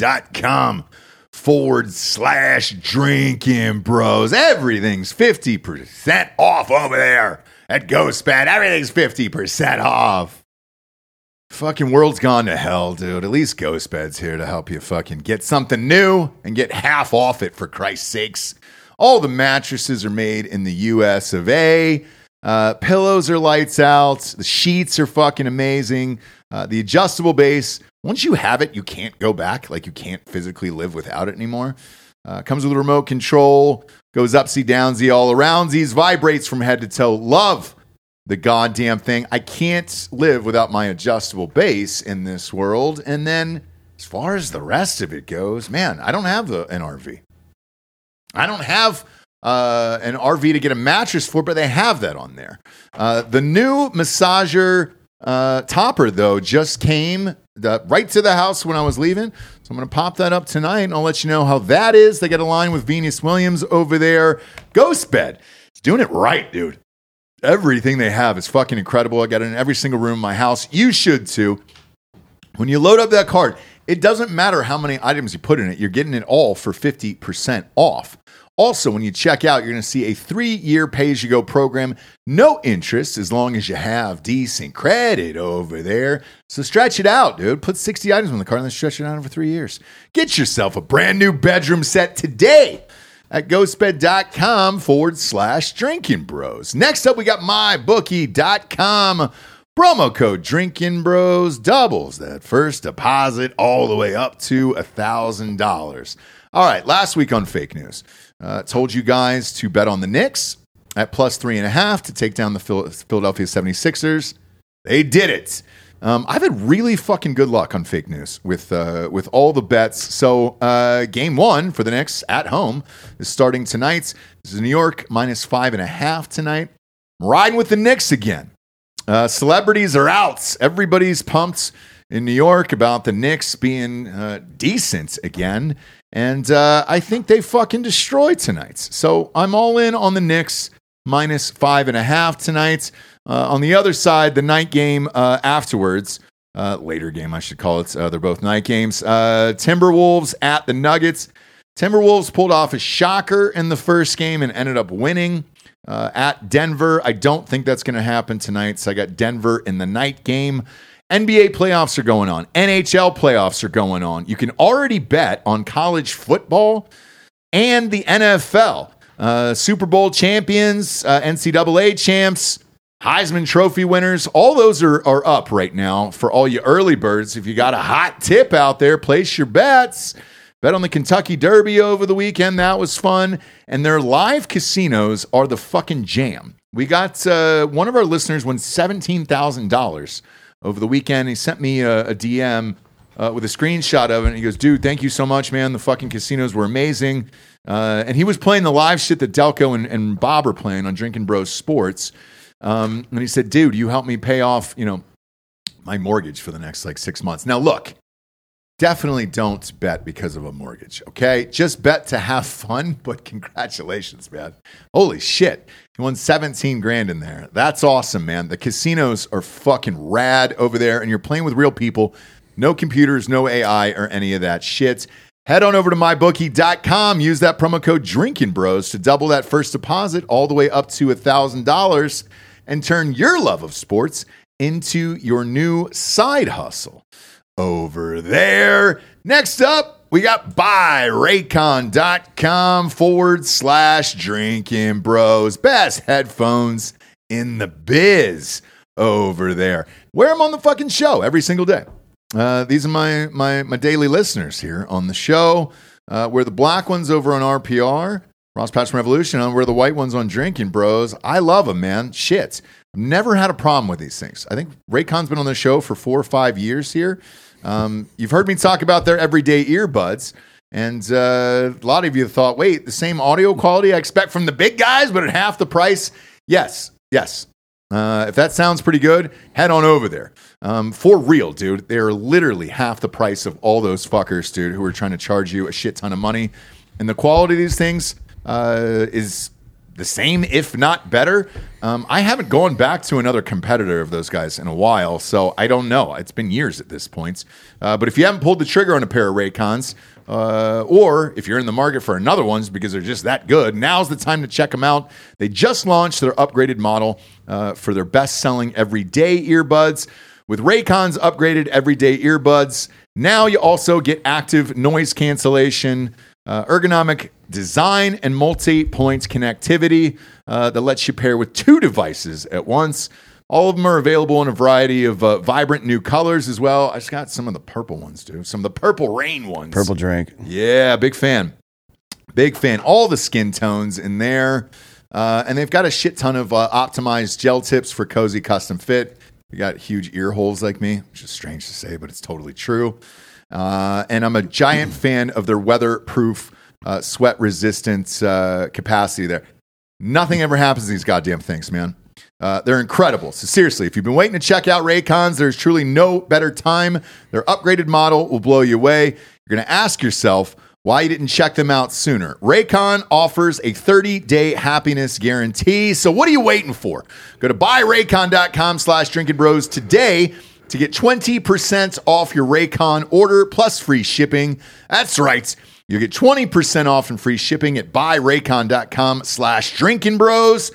ghostbed.com/drinking bros. Everything's 50% off over there at Ghostbed. Everything's 50% off. Fucking world's gone to hell, dude. At least Ghostbed's here to help you fucking get something new and get half off it, for Christ's sakes. All the mattresses are made in the US of A. Pillows are lights out. The sheets are fucking amazing. The adjustable base, once you have it, you can't go back. Like, you can't physically live without it anymore. Comes with a remote control. Goes upsy downsy all aroundsies. Vibrates from head to toe. Love the goddamn thing. I can't live without my adjustable base in this world. And then, as far as the rest of it goes, man, I don't have an RV. I don't have an RV to get a mattress for, but they have that on there. The new massager topper, though, just came right to the house when I was leaving. So I'm going to pop that up tonight, and I'll let you know how that is. They got a line with Venus Williams over there. Ghostbed. It's doing it right, dude. Everything they have is fucking incredible. I got it in every single room in my house. You should, too. When you load up that card, it doesn't matter how many items you put in it. You're getting it all for 50% off. Also, when you check out, you're going to see a 3-year pay-as-you-go program. No interest as long as you have decent credit over there. So stretch it out, dude. Put 60 items in the cart and then stretch it out over 3 years. Get yourself a brand new bedroom set today at ghostbed.com/Drinking Bros. Next up, we got mybookie.com. Promo code Drinking Bros doubles that first deposit all the way up to $1,000. All right, last week on Fake News, told you guys to bet on the Knicks at +3.5 to take down the Philadelphia 76ers. They did it. I've had really fucking good luck on Fake News with all the bets. So game 1 for the Knicks at home is starting tonight. This is New York -5.5 tonight. I'm riding with the Knicks again. Celebrities are out. Everybody's pumped in New York about the Knicks being decent again. And I think they fucking destroy tonight. So I'm all in on the Knicks -5.5 tonight. On the other side, the night game afterwards, later game I should call it. They're both night games. Timberwolves at the Nuggets. Timberwolves pulled off a shocker in the first game and ended up winning at Denver. I don't think that's going to happen tonight. So I got Denver in the night game. NBA playoffs are going on. NHL playoffs are going on. You can already bet on college football and the NFL. Super Bowl champions, NCAA champs, Heisman Trophy winners. All those are up right now for all you early birds. If you got a hot tip out there, place your bets. Bet on the Kentucky Derby over the weekend. That was fun. And their live casinos are the fucking jam. We got one of our listeners won $17,000 over the weekend. He sent me a DM with a screenshot of it. And he goes, dude, thank you so much, man. The fucking casinos were amazing. And he was playing the live shit that Delco and Bob are playing on Drinking Bros Sports. And he said, dude, you helped me pay off, my mortgage for the next 6 months. Now, look, definitely don't bet because of a mortgage, okay? Just bet to have fun, but congratulations, man. Holy shit. You won 17 grand in there. That's awesome, man. The casinos are fucking rad over there, and you're playing with real people. No computers, no AI, or any of that shit. Head on over to mybookie.com. Use that promo code Drinking Bros to double that first deposit all the way up to $1,000 and turn your love of sports into your new side hustle over there. Next up, we got buyraycon.com/Drinking Bros. Best headphones in the biz over there. Wear them on the fucking show every single day. These are my daily listeners here on the show. We're the black ones over on RPR, Ross Patterson Revolution, and we're the white ones on Drinking Bros. I love them, man. Shit. I've never had a problem with these things. I think Raycon's been on the show for 4 or 5 years here. You've heard me talk about their everyday earbuds, and a lot of you thought, wait, the same audio quality I expect from the big guys, but at half the price? Yes. If that sounds pretty good, head on over there. For real, dude. They're literally half the price of all those fuckers, dude, who are trying to charge you a shit ton of money. And the quality of these things is the same, if not better. I haven't gone back to another competitor of those guys in a while, so I don't know. It's been years at this point. But if you haven't pulled the trigger on a pair of Raycons, or if you're in the market for another ones because they're just that good, now's the time to check them out. They just launched their upgraded model for their best-selling everyday earbuds. With Raycon's upgraded everyday earbuds, now you also get active noise cancellation, ergonomic design, and multi-point connectivity that lets you pair with 2 devices at once. All of them are available in a variety of vibrant new colors as well. I just got some of the purple ones, dude. Some of the Purple Rain ones. Purple drink. Yeah, big fan. Big fan. All the skin tones in there. And they've got a shit ton of optimized gel tips for cozy custom fit. You got huge ear holes like me, which is strange to say, but it's totally true. And I'm a giant fan of their weatherproof, sweat-resistant capacity there. Nothing ever happens to these goddamn things, man. They're incredible. So seriously, if you've been waiting to check out Raycons, there's truly no better time. Their upgraded model will blow you away. You're going to ask yourself why you didn't check them out sooner. Raycon offers a 30-day happiness guarantee. So what are you waiting for? Go to buyraycon.com/Drinking Bros today to get 20% off your Raycon order plus free shipping. That's right. You'll get 20% off and free shipping at buyraycon.com/drinkingbros.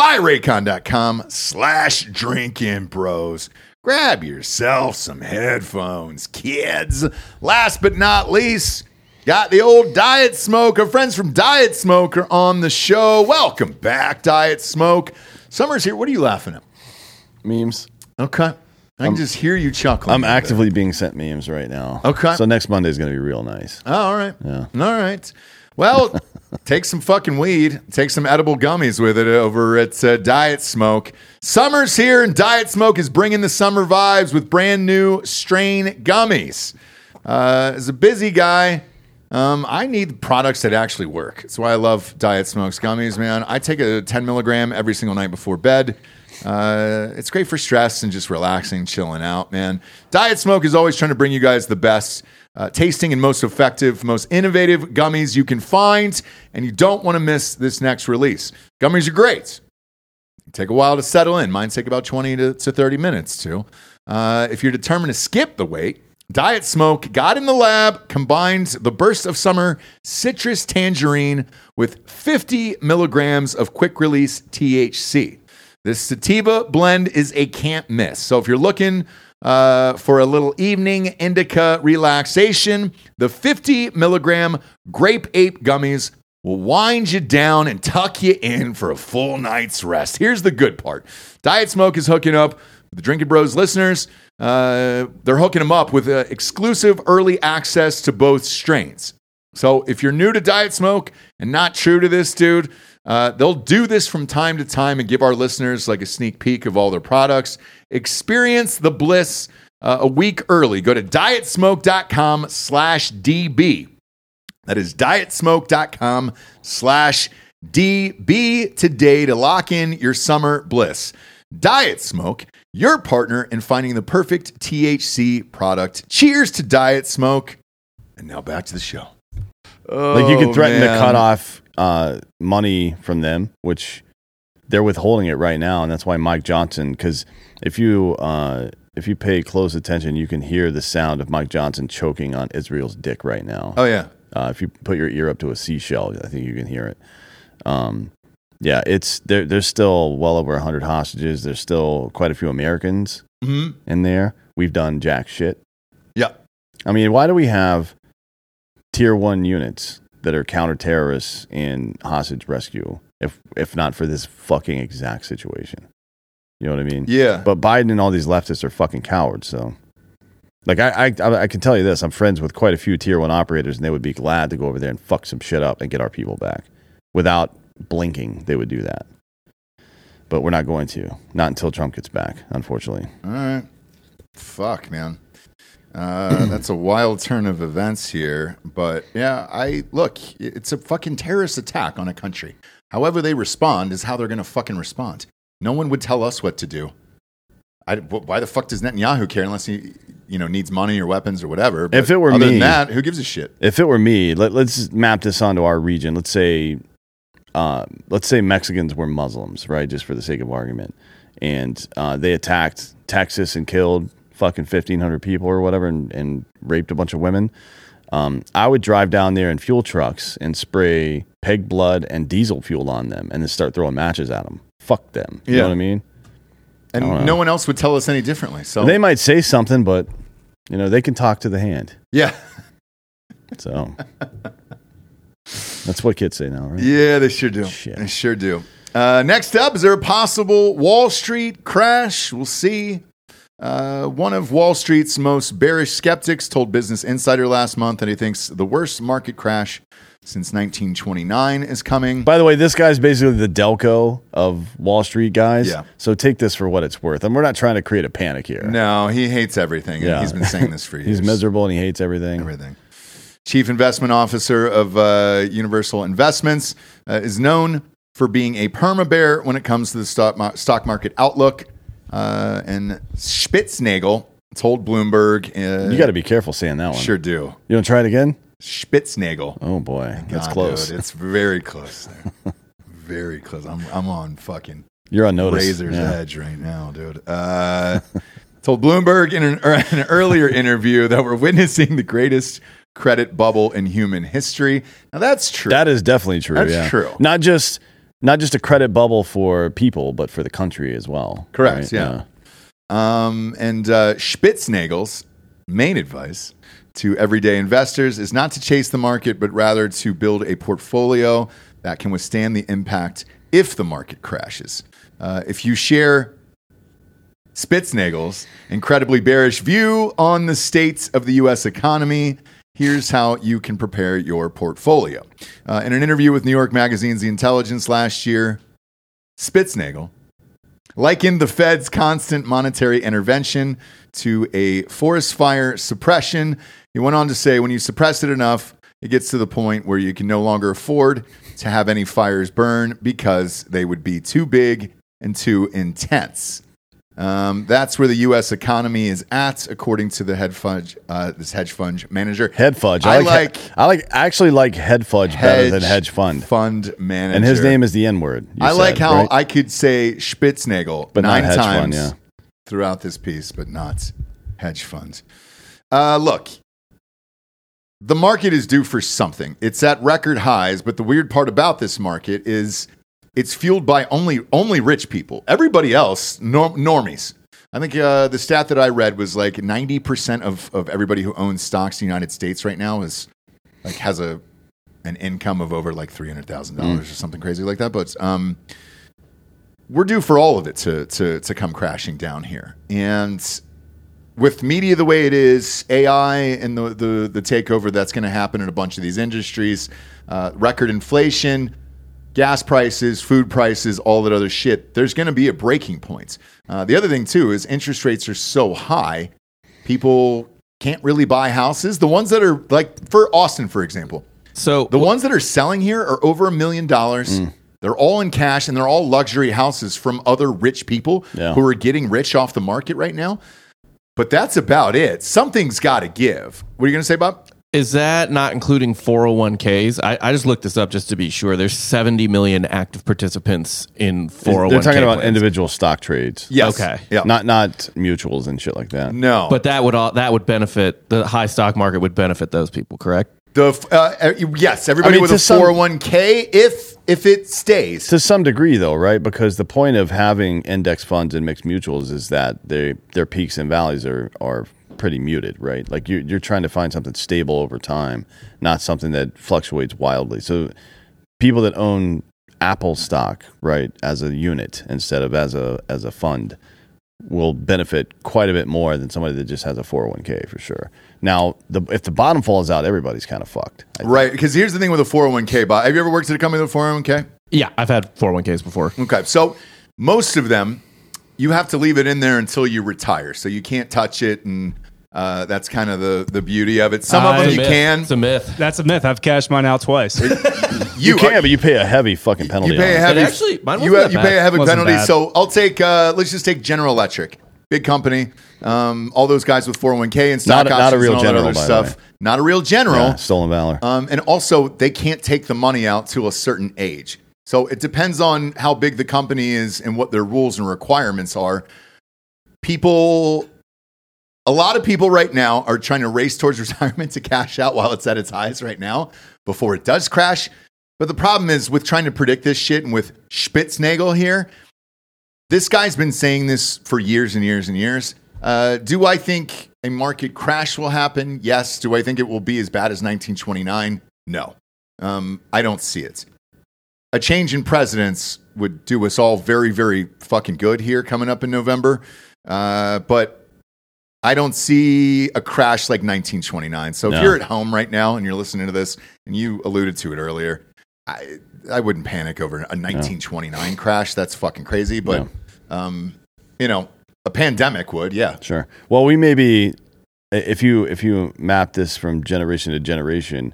buyraycon.com/drinkingbros. Grab yourself some headphones, kids. Last but not least, got the old Diet Smoke. Our friends from Diet Smoke are on the show. Welcome back, Diet Smoke. Summer's here. What are you laughing at? Memes. Okay. I can just hear you chuckling. I'm actively being sent memes right now. Okay. So next Monday is going to be real nice. Oh, all right. Yeah. All right. Well, take some fucking weed. Take some edible gummies with it over at Diet Smoke. Summer's here, and Diet Smoke is bringing the summer vibes with brand new strain gummies. As a busy guy, I need products that actually work. That's why I love Diet Smoke's gummies, man. I take a 10 milligram every single night before bed. It's great for stress and just relaxing, chilling out, man. Diet Smoke is always trying to bring you guys the best tasting and most effective, most innovative gummies you can find, and you don't want to miss this next release. Gummies are great. Take a while to settle in. Mine take about 20 to 30 minutes, too. If you're determined to skip the wait, Diet Smoke got in the lab, combined the burst of summer citrus tangerine with 50 milligrams of quick-release THC. This sativa blend is a can't miss. So if you're looking for a little evening indica relaxation, the 50 milligram Grape Ape gummies will wind you down and tuck you in for a full night's rest. Here's the good part. Diet Smoke is hooking up with the Drinking Bros listeners. They're hooking them up with exclusive early access to both strains. So if you're new to Diet Smoke and not true to this dude, they'll do this from time to time and give our listeners like a sneak peek of all their products. Experience the bliss a week early. Go to dietsmoke.com/DB. That is dietsmoke.com/DB today to lock in your summer bliss. Diet Smoke, your partner in finding the perfect THC product. Cheers to Diet Smoke. And now back to the show. Like you could threaten to cut off money from them, which they're withholding it right now, and that's why Mike Johnson. Because if you pay close attention, you can hear the sound of Mike Johnson choking on Israel's dick right now. Oh yeah. If you put your ear up to a seashell, I think you can hear it. Yeah, it's there's still well over 100 hostages. There's still quite a few Americans in there. We've done jack shit. Yeah. I mean, why do we have tier 1 units that are counter-terrorists in hostage rescue if not for this fucking exact situation? You know what I mean? Yeah. But Biden and all these leftists are fucking cowards, so... Like, I can tell you this. I'm friends with quite a few tier 1 operators, and they would be glad to go over there and fuck some shit up and get our people back. Without blinking, they would do that. But we're not going to. Not until Trump gets back, unfortunately. All right. Fuck, man. That's a wild turn of events here. But, yeah, look, it's a fucking terrorist attack on a country. However they respond is how they're going to fucking respond. No one would tell us what to do. Why the fuck does Netanyahu care unless he needs money or weapons or whatever? But if it were other me, than that, who gives a shit? If it were me, let's map this onto our region. Let's say Mexicans were Muslims, right? Just for the sake of argument, and they attacked Texas and killed fucking 1,500 people or whatever, and raped a bunch of women. I would drive down there in fuel trucks and spray pig blood and diesel fuel on them, and then start throwing matches at them. Fuck them. You know what I mean? And no one else would tell us any differently. So they might say something, but they can talk to the hand. Yeah. So that's what kids say now, right? Yeah, they sure do. Shit. They sure do. Next up, is there a possible Wall Street crash? We'll see. One of Wall Street's most bearish skeptics told Business Insider last month that he thinks the worst market crash since 1929 is coming. By the way, this guy's basically the Delco of Wall Street guys. Yeah. So take this for what it's worth. And we're not trying to create a panic here. No, he hates everything. And he's been saying this for years. He's miserable and he hates everything. Chief Investment Officer of Universal Investments is known for being a perma-bear when it comes to the stock market outlook. And Spitznagel told Bloomberg... you got to be careful saying that one. Sure do. You want to try it again? Spitznagel. Oh boy, that's God, close. Dude, it's very close there. Very close. I'm on fucking You're on notice. Razor's edge right now, dude. Told Bloomberg in an earlier interview that we're witnessing the greatest credit bubble in human history. Now that's true. That is definitely true. That's true. Not just a credit bubble for people, but for the country as well. Correct. Right? Yeah. And Spitznagel's main advice to everyday investors is not to chase the market, but rather to build a portfolio that can withstand the impact if the market crashes. If you share Spitznagel's incredibly bearish view on the states of the U.S. economy, here's how you can prepare your portfolio. In an interview with New York Magazine's The Intelligence last year, Spitznagel likened the Fed's constant monetary intervention to a forest fire suppression. He went on to say, when you suppress it enough, it gets to the point where you can no longer afford to have any fires burn because they would be too big and too intense. That's where the U.S. economy is at, according to the this hedge fund manager. Head fudge. I actually like head fudge better than hedge fund. Fund manager. And his name is the N word. I like how I could say Spitznagel but 9 not hedge times fund, throughout this piece, but not hedge fund. Look, the market is due for something. It's at record highs, but the weird part about this market is it's fueled by only rich people. Everybody else, normies. I think the stat that I read was like 90% of everybody who owns stocks in the United States right now has an income of over like $300,000 or something crazy like that. But we're due for all of it to come crashing down here. And with media the way it is, AI and the takeover that's going to happen in a bunch of these industries, record inflation, gas prices, food prices, all that other shit, there's going to be a breaking point. The other thing, too, is interest rates are so high, people can't really buy houses. The ones that are, like, for Austin, for example. So the ones that are selling here are over $1 million. They're all in cash, and they're all luxury houses from other rich people who are getting rich off the market right now. But that's about it. Something's got to give. What are you going to say, Bob? Is that not including 401ks? I just looked this up just to be sure. There's 70 million active participants in 401k. They're talking about plans. Individual stock trades. Yes. Okay. Yeah. Not mutuals and shit like that. No. But that would benefit the high stock market would benefit those people, correct? Yes, everybody with a 401k if it stays. To some degree, though, right? Because the point of having index funds and mixed mutuals is that their peaks and valleys are pretty muted, right? Like you're trying to find something stable over time, not something that fluctuates wildly. So people that own Apple stock, right, as a unit instead of as a fund will benefit quite a bit more than somebody that just has a 401k for sure. Now, if the bottom falls out, everybody's kind of fucked. Right, because here's the thing with a 401k, Bob. Have you ever worked at a company with a 401k? Yeah, I've had 401ks before. Okay, so most of them, you have to leave it in there until you retire. So you can't touch it, and that's kind of the beauty of it. Some of them you can. It's a myth. That's a myth. I've cashed mine out twice. You can, but you pay a heavy fucking penalty. You pay a heavy. Mine you wasn't that pay a heavy Wasn't penalty. bad. So I'll take. Let's just take General Electric, big company. All those guys with 401k and stock options not a real and all general, that other by the stuff. way. Not a real general. Yeah, stolen valor. And also, they can't take the money out till a certain age. So it depends on how big the company is and what their rules and requirements are. A lot of people right now are trying to race towards retirement to cash out while it's at its highs right now before it does crash. But the problem is with trying to predict this shit and with Spitznagel here, this guy's been saying this for years and years and years. Do I think a market crash will happen? Yes. Do I think it will be as bad as 1929? No. I don't see it. A change in presidents would do us all very, very fucking good here coming up in November. But I don't see a crash like 1929. So if you're at home right now and you're listening to this, and you alluded to it earlier, I wouldn't panic over a 1929 crash. That's fucking crazy. But, a pandemic would, yeah. Sure. Well, we may be, if you map this from generation to generation,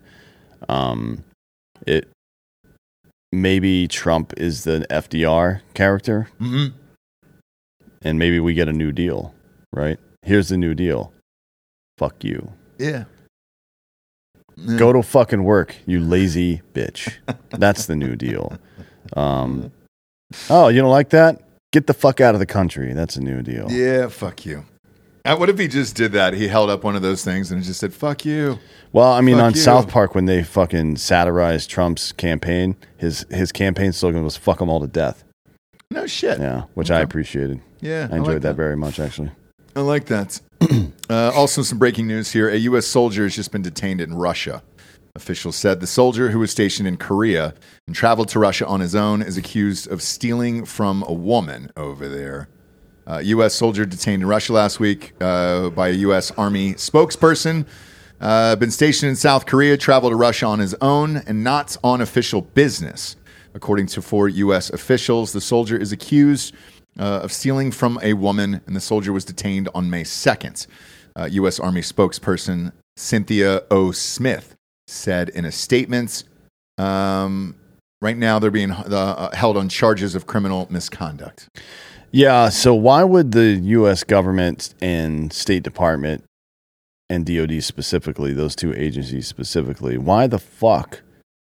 it maybe Trump is the FDR character. Mm-hmm. And maybe we get a new deal, right? Here's the new deal. Fuck you. Yeah. Go to fucking work, you lazy bitch. That's the new deal. Oh, you don't like that? Get the fuck out of the country. That's a new deal. Yeah, fuck you. What if he just did that? He held up one of those things and just said, "Fuck you." Well, I mean, Fuck on you. South Park, when they fucking satirized Trump's campaign, his campaign slogan was "fuck them all to death." No shit. Yeah, which I appreciated. Yeah, I enjoyed like that very much, actually. I like that. Also, some breaking news here. A U.S. soldier has just been detained in Russia. Officials said the soldier, who was stationed in Korea and traveled to Russia on his own, is accused of stealing from a woman over there. U.S. soldier detained in Russia last week by a U.S. Army spokesperson. Been stationed in South Korea, traveled to Russia on his own and not on official business. According to 4 U.S. officials, the soldier is accused of stealing from a woman, and the soldier was detained on May 2nd. U.S. Army spokesperson Cynthia O. Smith said in a statement, right now they're being held on charges of criminal misconduct. Yeah, so why would the U.S. government and State Department and DOD specifically, those 2 agencies specifically, why the fuck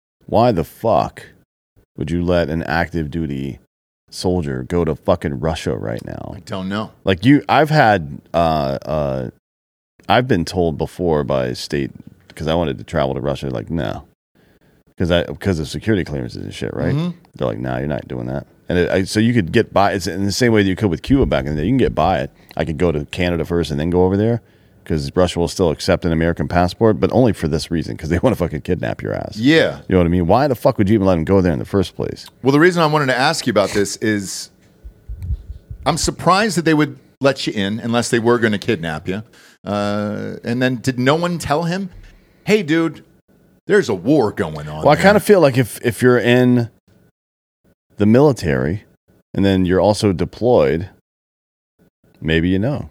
would you let an active duty soldier go to fucking Russia right now? I don't know. Like I've been told before by state, because I wanted to travel to Russia, like, no. Because of security clearances and shit, right? Mm-hmm. They're like, nah, you're not doing that. And so you could get by. It's in the same way that you could with Cuba back in the day. You can get by it. I could go to Canada first and then go over there, because Russia will still accept an American passport, but only for this reason, because they want to fucking kidnap your ass. Yeah. You know what I mean? Why the fuck would you even let them go there in the first place? Well, the reason I wanted to ask you about this is I'm surprised that they would let you in unless they were going to kidnap you. And then did no one tell him, hey, dude, there's a war going on? Well, I kind of feel like if you're in the military and then you're also deployed, maybe you know.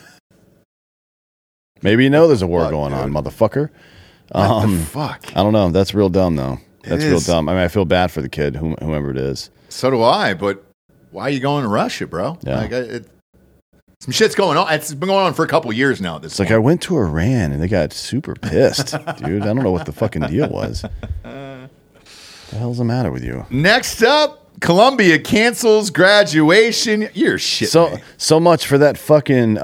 Maybe you know there's a war going on, motherfucker. What the fuck? I don't know. That's real dumb, though. That's It real is. dumb. I mean, I feel bad for the kid, whomever it is. So do I, but why are you going to Russia, bro? Yeah. Like, some shit's going on. It's been going on for a couple years now at this It's like I went to Iran and they got super pissed, dude. I don't know what the fucking deal was. What the hell's the matter with you? Next up, Columbia cancels graduation. You're shit. So much for that fucking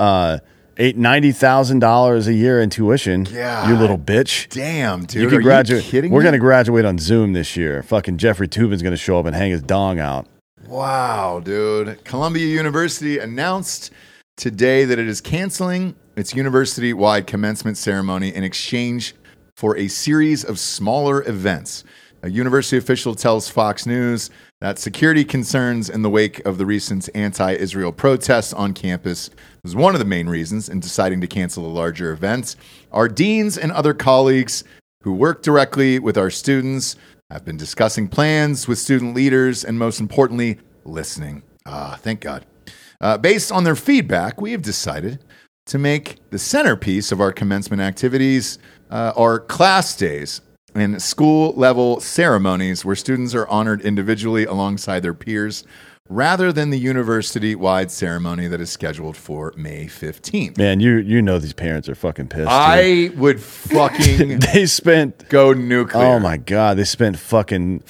$90,000 a year in tuition. God. You little bitch. Damn, dude. You can Are graduate. you kidding We're me? going to graduate on Zoom this year. Fucking Jeffrey Toobin's going to show up and hang his dong out. Wow, dude. Columbia University announced today that it is canceling its university-wide commencement ceremony in exchange for a series of smaller events. A university official tells Fox News that security concerns in the wake of the recent anti-Israel protests on campus was one of the main reasons in deciding to cancel the larger events. Our deans and other colleagues who work directly with our students have been discussing plans with student leaders and, most importantly, listening. Thank God. Based on their feedback, we have decided to make the centerpiece of our commencement activities our class days and school-level ceremonies where students are honored individually alongside their peers, rather than the university-wide ceremony that is scheduled for May 15th. Man, you know these parents are fucking pissed. I would fucking they spent go nuclear. Oh my God, they spent fucking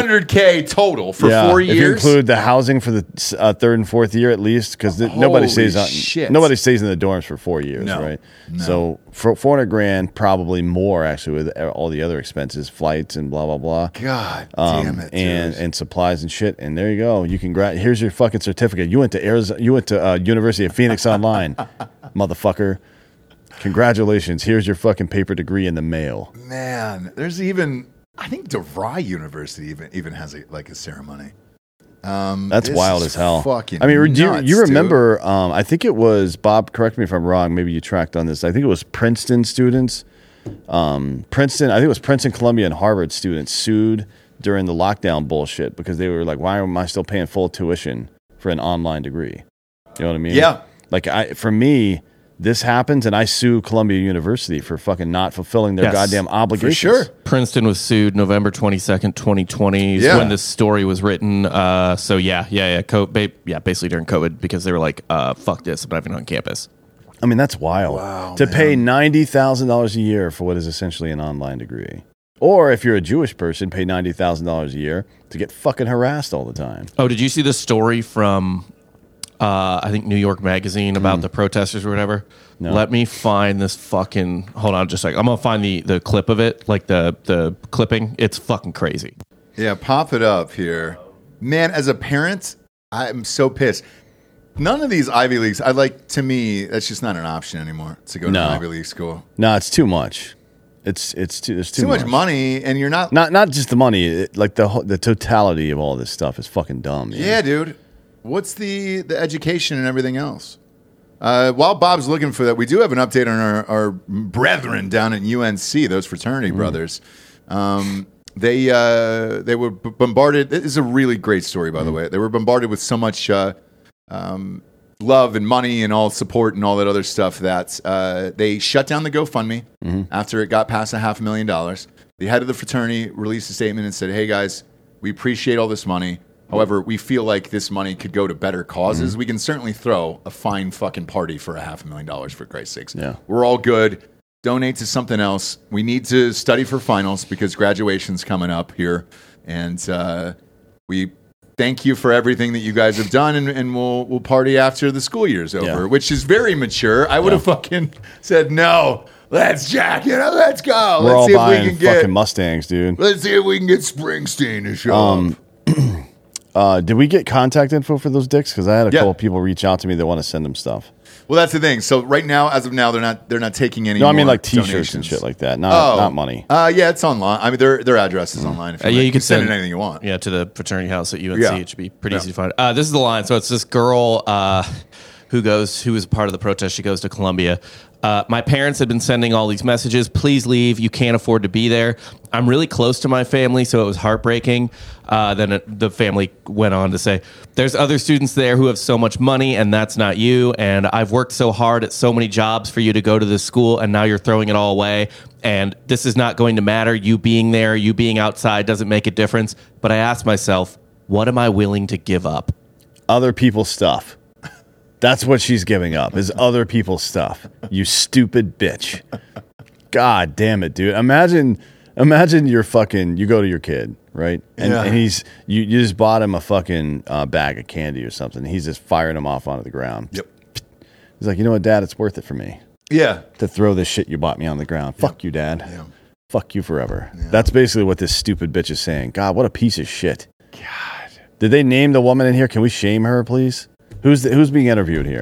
$400K total for 4 years. If you include the housing for the third and fourth year at least, because nobody stays shit. Nobody stays in the dorms for 4 years, No. right? No. So for $400,000, probably more actually with all the other expenses, flights and blah blah blah. God damn it, and supplies and shit. And there you go. You can here's your fucking certificate. You went to Arizona. You went to University of Phoenix Online, motherfucker. Congratulations. Here's your fucking paper degree in the mail. Man, there's even, I think DeVry University even has a ceremony. That's this wild is as hell. Fucking I mean, nuts, you dude. remember? I think it was Bob. Correct me if I'm wrong. Maybe you tracked on this. I think it was Princeton students. Princeton. I think it was Princeton, Columbia, and Harvard students sued during the lockdown bullshit because they were like, "Why am I still paying full tuition for an online degree?" You know what I mean? Yeah. Like for me, this happens, and I sue Columbia University for fucking not fulfilling their Yes, goddamn obligations. sure. Princeton was sued November 22nd, 2020 is Yeah. when this story was written. So yeah. Basically during COVID, because they were like, fuck this, I'm not even on campus. I mean, that's wild. Wow, to man. pay $90,000 a year for what is essentially an online degree. Or if you're a Jewish person, pay $90,000 a year to get fucking harassed all the time. Oh, did you see the story from I think New York Magazine about the protesters or whatever. No. Let me find this fucking. Hold on, just a second. I'm gonna find the clip of it, like the clipping. It's fucking crazy. Yeah, pop it up here, man. As a parent, I'm so pissed. None of these Ivy Leagues. To me, that's just not an option anymore to go to an Ivy League school. No, it's too much. It's there's too much money, and you're not just the money. Like the totality of all this stuff is fucking dumb. Yeah, dude. What's the education and everything else? While Bob's looking for that, we do have an update on our brethren down at UNC, those fraternity brothers. They were bombarded. This is a really great story, by the way. They were bombarded with so much love and money and all support and all that other stuff that they shut down the GoFundMe after it got past $500,000. The head of the fraternity released a statement and said, "Hey guys, we appreciate all this money. However, we feel like this money could go to better causes. We can certainly throw a fine fucking party for $500,000 for Christ's sakes. Yeah. We're all good. Donate to something else. We need to study for finals because graduation's coming up here. And we thank you for everything that you guys have done, and we'll party after the school year's over," which is very mature. I would have fucking said, "No, let's jack it up. Let's go. We're Let's all see if buying we can get fucking Mustangs, dude. Let's see if we can get Springsteen to show up." Did we get contact info for those dicks? Because I had a Yeah. couple of people reach out to me that want to send them stuff. Well, that's the thing. So right now, as of now, they're not taking any. No, I mean more like T-shirts donations. and shit like that. Not money. Yeah, it's online. I mean, their address is online. If You can send it anything you want. Yeah, to the fraternity house at UNC. Yeah. It should be pretty easy to find. This is the line. So it's this girl who is part of the protest. She goes to Columbia. My parents have been sending all these messages. Please leave. You can't afford to be there. I'm really close to my family, so it was heartbreaking. Then the family went on to say, there's other students there who have so much money, and that's not you. And I've worked so hard at so many jobs for you to go to this school, and now you're throwing it all away. And this is not going to matter. You being there, you being outside doesn't make a difference. But I asked myself, what am I willing to give up? Other people's stuff. That's what she's giving up, is other people's stuff. You stupid bitch. God damn it, dude. Imagine you're fucking, you go to your kid, right? And he's, you just bought him a fucking bag of candy or something. He's just firing him off onto the ground. Yep. He's like, you know what, Dad? It's worth it for me. Yeah. To throw this shit you bought me on the ground. Yep. Fuck you, Dad. Yeah. Fuck you forever. Yeah. That's basically what this stupid bitch is saying. God, what a piece of shit. God. Did they name the woman in here? Can we shame her, please? Who's being interviewed here?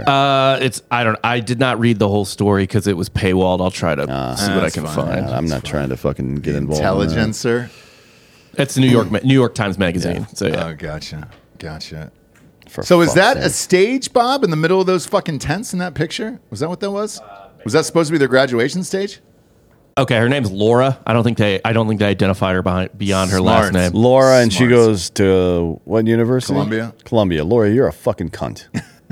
I did not read the whole story because it was paywalled. I'll try to see what I can find. I'm not trying to fucking get involved. Intelligencer. It's New York Times Magazine. Yeah. So yeah. Oh, gotcha. So is that a stage, Bob, in the middle of those fucking tents in that picture? Was that what that was? Was that supposed to be their graduation stage? Okay, her name's Laura. I don't think they identified her beyond her last name. Laura, and she goes to what university? Columbia. Laura, you're a fucking cunt.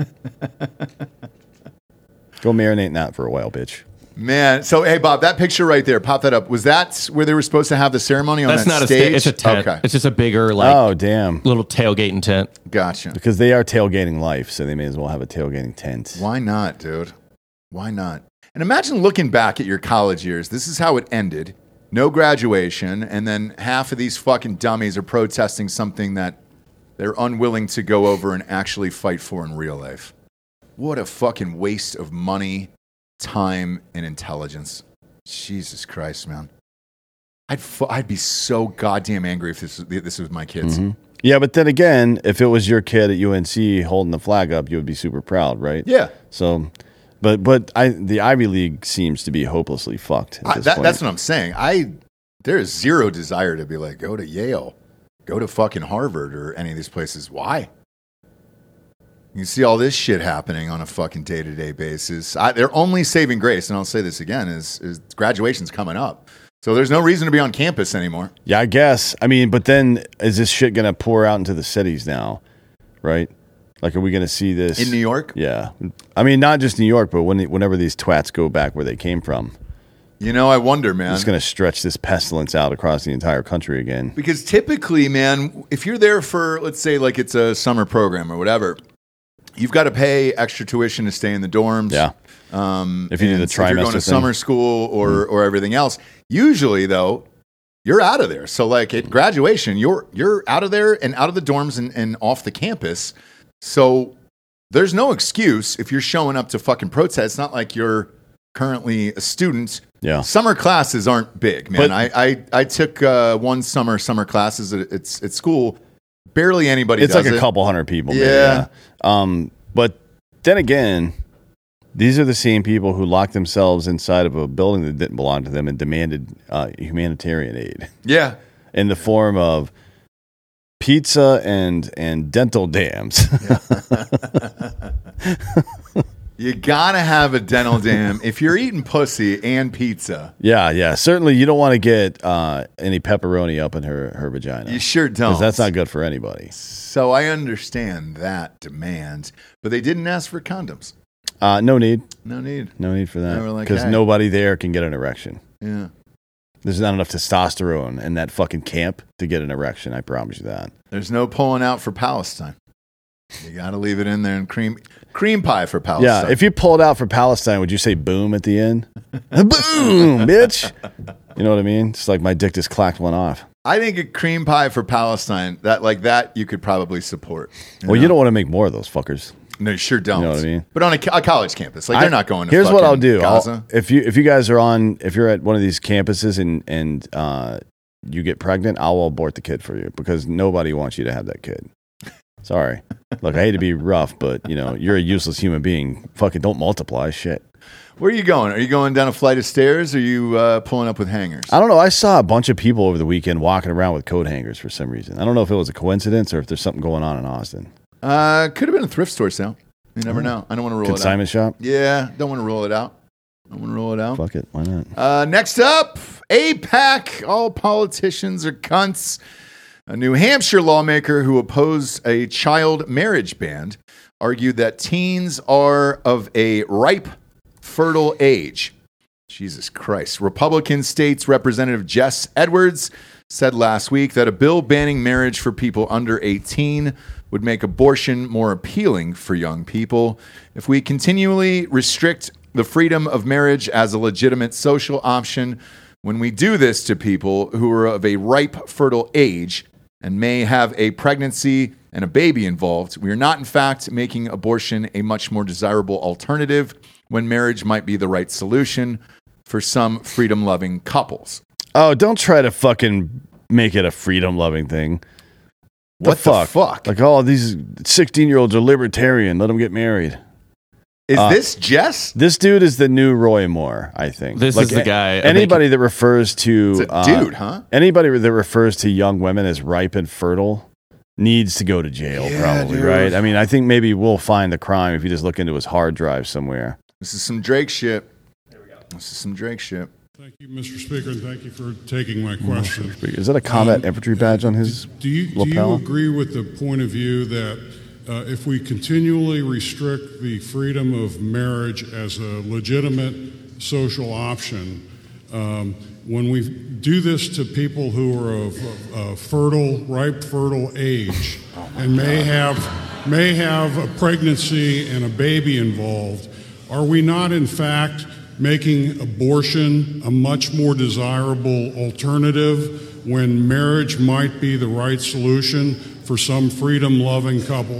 Go marinate in that for a while, bitch. Man, so hey, Bob, that picture right there, pop that up. Was that where they were supposed to have the ceremony on That's that not stage? It's a tent. Okay. It's just a bigger, little tailgating tent. Gotcha. Because they are tailgating life, so they may as well have a tailgating tent. Why not, dude? Why not? And imagine looking back at your college years. This is how it ended. No graduation, and then half of these fucking dummies are protesting something that they're unwilling to go over and actually fight for in real life. What a fucking waste of money, time, and intelligence. Jesus Christ, man. I'd be so goddamn angry if this was my kids. Mm-hmm. Yeah, but then again, if it was your kid at UNC holding the flag up, you would be super proud, right? Yeah. So... But the Ivy League seems to be hopelessly fucked at this point. That's what I'm saying. There is zero desire to be like, go to Yale, go to fucking Harvard or any of these places. Why? You see all this shit happening on a fucking day-to-day basis. Their only saving grace, and I'll say this again, is graduation's coming up. So there's no reason to be on campus anymore. Yeah, I guess. I mean, but then is this shit going to pour out into the cities now, right? Like, are we going to see this in New York? Yeah. I mean, not just New York, but whenever these twats go back where they came from. You know, I wonder, man. It's going to stretch this pestilence out across the entire country again. Because typically, man, if you're there for, let's say, like it's a summer program or whatever, you've got to pay extra tuition to stay in the dorms. Yeah. If you do the trimester if you're going to summer school or everything else. Usually, though, you're out of there. So, like at graduation, you're out of there and out of the dorms and off the campus. So there's no excuse if you're showing up to fucking protest. It's not like you're currently a student. Yeah. Summer classes aren't big, man. But- I took one summer classes at school. Barely anybody It's does like a it. couple hundred people. Maybe, Yeah. But then again, these are the same people who locked themselves inside of a building that didn't belong to them and demanded humanitarian aid Yeah. in the form of pizza and dental dams. You gotta have a dental dam if you're eating pussy and pizza. Yeah. Certainly, you don't want to get any pepperoni up in her vagina. You sure don't. Because that's not good for anybody. So I understand that demand, but they didn't ask for condoms. No need. No need. No need for that. They were like, Because hey. nobody there can get an erection. Yeah. There's not enough testosterone in that fucking camp to get an erection. I promise you that. There's no pulling out for Palestine. You got to leave it in there and cream pie for Palestine. Yeah, if you pulled out for Palestine, would you say boom at the end? Boom, bitch. You know what I mean? It's like my dick just clacked one off. I think a cream pie for Palestine, that you could probably support. You don't want to make more of those fuckers. No, you sure don't. You know what I mean? But on a college campus, like they're not going to Here's what I'll do. Gaza. If you guys are if you're at one of these campuses and you get pregnant, I'll abort the kid for you because nobody wants you to have that kid. Sorry. Look, I hate to be rough, but you're a useless human being. Fucking don't multiply. Shit. Where are you going? Are you going down a flight of stairs or are you pulling up with hangers? I don't know. I saw a bunch of people over the weekend walking around with coat hangers for some reason. I don't know if it was a coincidence or if there's something going on in Austin. Could have been a thrift store sale. You never know. I don't want to rule it out. Consignment shop? Yeah, don't want to rule it out. Fuck it. Why not? Next up, AIPAC. All politicians are cunts. A New Hampshire lawmaker who opposed a child marriage ban argued that teens are of a ripe, fertile age. Jesus Christ. Republican States Representative Jess Edwards said last week that a bill banning marriage for people under 18 would make abortion more appealing for young people. If we continually restrict the freedom of marriage as a legitimate social option, when we do this to people who are of a ripe, fertile age and may have a pregnancy and a baby involved, we are not, in fact, making abortion a much more desirable alternative when marriage might be the right solution for some freedom-loving couples. Oh, don't try to fucking make it a freedom-loving thing. What the fuck? Like, these 16-year-olds are libertarian. Let them get married. Is this Jess? This dude is the new Roy Moore, I think. This is the guy. Anybody that refers to... It's a dude, huh? Anybody that refers to young women as ripe and fertile needs to go to jail, probably, dude. right? I mean, I think maybe we'll find the crime if you just look into his hard drive somewhere. This is some Drake shit. This is some Drake shit. Thank you, Mr. Speaker, and thank you for taking my question. Is that a combat infantry badge on his Do you lapel? agree with the point of view that if we continually restrict the freedom of marriage as a legitimate social option, when we do this to people who are of ripe, fertile age, and may have a pregnancy and a baby involved, are we not, in fact, making abortion a much more desirable alternative when marriage might be the right solution for some freedom-loving couple?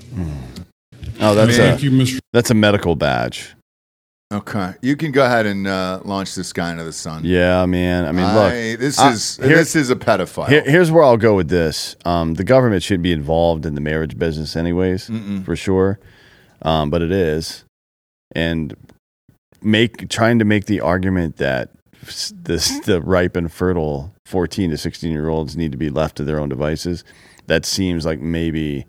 Oh, Thank you, Mr. That's a medical badge. Okay, you can go ahead and launch this guy into the sun. Yeah, man. I mean, look, this is a pedophile. Here's where I'll go with this. The government should be involved in the marriage business, anyways, for sure. But it is, and trying to make the argument that the ripe and fertile 14 to 16-year-olds need to be left to their own devices. That seems like maybe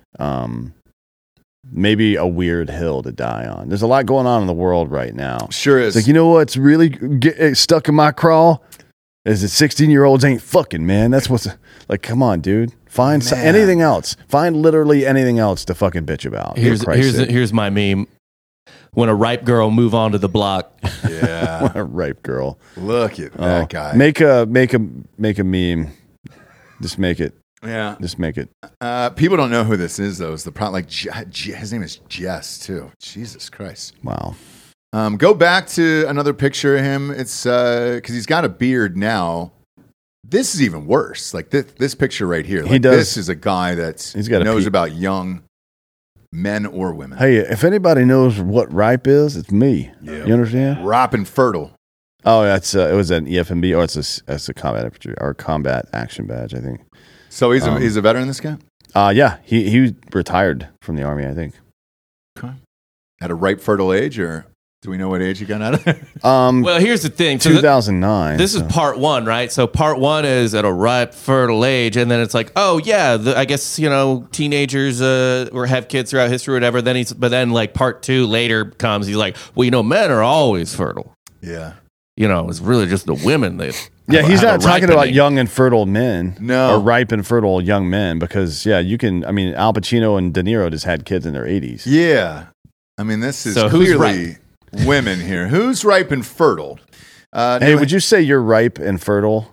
a weird hill to die on. There's a lot going on in the world right now. Sure is. It's like, you know what's really stuck in my craw? Is that 16-year-olds ain't fucking, man. That's what's like, come on, dude. Find anything else. Find literally anything else to fucking bitch about. Here's my meme. When a ripe girl move onto the block. Yeah. A ripe girl. Look at that guy. Make a meme. Just make it. Yeah. Just make it. People don't know who this is, though. Is the problem? Like, his name is Jess, too. Jesus Christ. Wow. Go back to another picture of him. It's because he's got a beard now. This is even worse. Like this picture right here. Like, this is a guy that knows about young men or women. Hey, if anybody knows what ripe is, it's me. Yeah. You understand? Ripe and fertile. Oh, that's it was an EFMB, or it's a combat infantry or combat action badge, I think. So he's a veteran, this guy? Yeah, he retired from the Army, I think. Okay. At a ripe, fertile age, or do we know what age he got out of there? Well, here's the thing. So 2009. This is part one, right? So part one is at a ripe, fertile age, and then it's like, oh yeah, I guess teenagers or have kids throughout history, or whatever. But then like part two later comes. He's like, well, men are always fertile. Yeah. It's really just the women that. Yeah, he's not talking about ripening. young and fertile men. No. Or ripe and fertile young men, because you can. I mean, Al Pacino and De Niro just had kids in their 80s. Yeah. I mean, this is So who's clearly women here. Who's ripe and fertile? Hey, would you say you're ripe and fertile?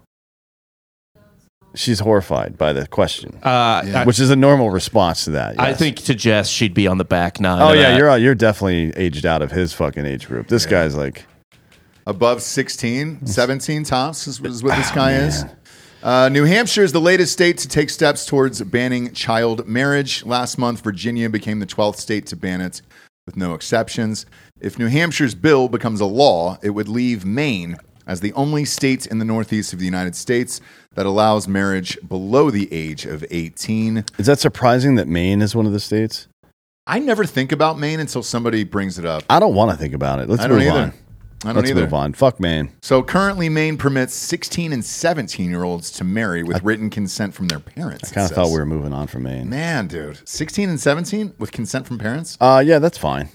She's horrified by the question, which is a normal response to that. Yes. I think to Jess, she'd be on the back nine. Oh of yeah, that. you're definitely aged out of his fucking age group. This guy's like above 16, 17 tops is what this guy is. New Hampshire is the latest state to take steps towards banning child marriage. Last month, Virginia became the 12th state to ban it, with no exceptions. If New Hampshire's bill becomes a law, it would leave Maine as the only state in the northeast of the United States that allows marriage below the age of 18. Is that surprising that Maine is one of the states? I never think about Maine until somebody brings it up. I don't want to think about it. Let's I don't move either. on. I don't Let's either. move on. Fuck Maine. So currently, Maine permits 16 and 17-year-olds to marry with written consent from their parents. I kind of thought we were moving on from Maine. Man, dude. 16 and 17 with consent from parents? Yeah, that's fine.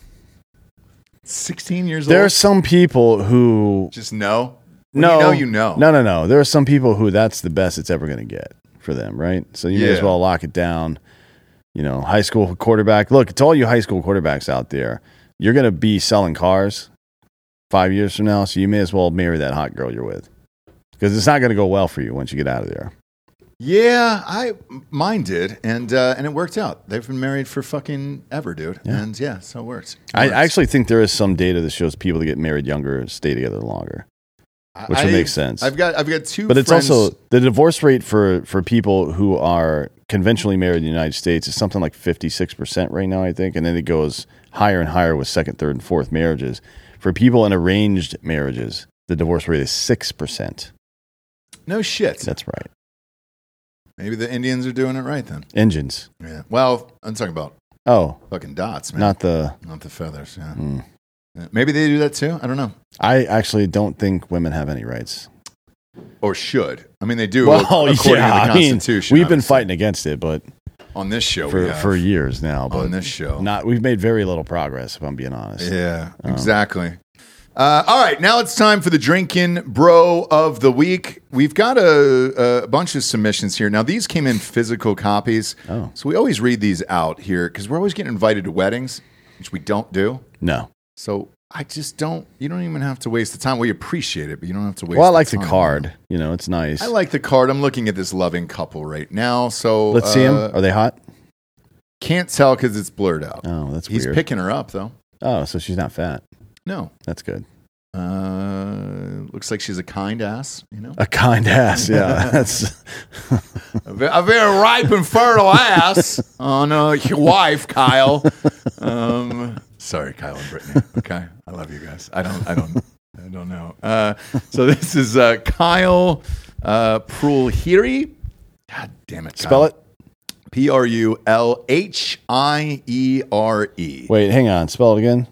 16 years There old? are some people who Just know? no, You know. No. There are some people who that's the best it's ever going to get for them, right? So you may as Yeah. well lock it down. High school quarterback. Look, it's all you high school quarterbacks out there. You're going to be selling cars 5 years from now, so you may as well marry that hot girl you're with, because it's not going to go well for you once you get out of there. Yeah, mine did, and it worked out. They've been married for fucking ever, dude. Yeah. And yeah, so it works. I actually think there is some data that shows people that get married younger stay together longer, which would make sense. I've got two But it's friends. also the divorce rate for people who are conventionally married in the United States is something like 56% right now, I think. And then it goes higher and higher with second, third, and fourth marriages. For people in arranged marriages, the divorce rate is 6%. No shit. That's right. Maybe the Indians are doing it right then. Engines. Yeah. Well, I'm talking about fucking dots, man. Not the feathers. Yeah. Yeah. Maybe they do that too. I don't know. I actually don't think women have any rights. Or should. I mean, they do. Well, according to the Constitution. we've been obviously. fighting against it, but on this show we have. for years now. But on this show, we've made very little progress, if I'm being honest. Yeah, exactly. All right, now it's time for the Drinkin' Bro of the Week. We've got a bunch of submissions here. Now, these came in physical copies, so we always read these out here because we're always getting invited to weddings, which we don't do. No. So I just don't. You don't even have to waste the time. We appreciate it, but you don't have to waste. Well, I like the time. card. It's nice. I like the card. I'm looking at this loving couple right now. So Let's see them. Are they hot? Can't tell because it's blurred out. Oh, that's He's weird. picking her up though. Oh, so she's not fat. No, that's good. Looks like she's a kind ass. A kind ass. Yeah, that's a very ripe and fertile ass on your wife, Kyle. Sorry, Kyle and Brittany. Okay, I love you guys. I don't know. So this is Kyle Prulhieri. God damn it! Kyle. Spell it. Prulhiere. Wait, hang on. Spell it again.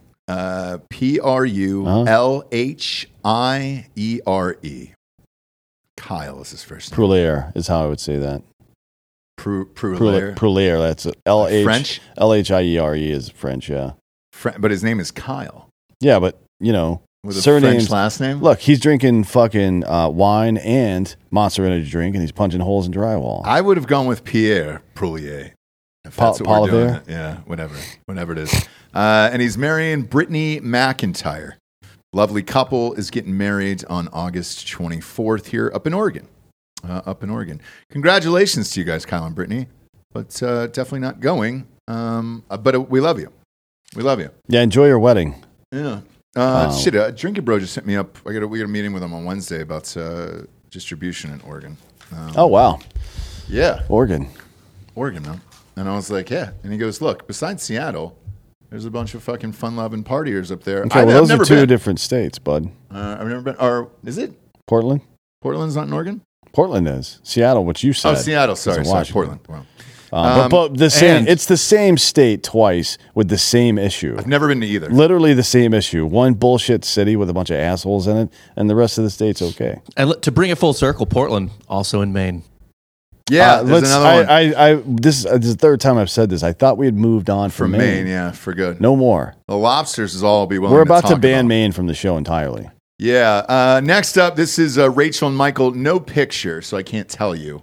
Prulhiere. Kyle is his first name. Prulaire is how I would say that. Prulaire. Prulaire. That's LH. French? LHIERE is French. Yeah. But his name is Kyle. Yeah, but With a surnames. French last name? Look, he's drinking fucking wine and Monster Energy drink, and he's punching holes in drywall. I would have gone with Pierre Prulhier. If that's what we're doing. Polivier? Yeah, whatever it is. And he's marrying Brittany McIntyre. Lovely couple is getting married on August 24th here up in Oregon. Congratulations to you guys, Kyle and Brittany. But definitely not going. But we love you. We love you. Yeah, enjoy your wedding. Yeah. Drinking Bro just hit me up. We got a meeting with him on Wednesday about distribution in Oregon. Oh, wow. Yeah. Oregon, man. And I was like, yeah. And he goes, look, besides Seattle, there's a bunch of fucking fun-loving partiers up there. Okay, well, those are two different states, bud. I've never been. Or is it? Portland? Portland's not in Oregon? Portland is. Seattle, what you said. Oh, Seattle. Sorry, Portland. Wow. But the same. It's the same state twice with the same issue. I've never been to either. Literally the same issue. One bullshit city with a bunch of assholes in it, and the rest of the state's okay. And to bring it full circle, Portland also in Maine. Yeah, there's another one. This is the third time I've said this. I thought we had moved on from Maine. Yeah, for good. No more. The Lobsters is all I'll be willing We're to about talk to ban about. Maine from the show entirely. Yeah. Next up, this is Rachel and Michael. No picture, so I can't tell you.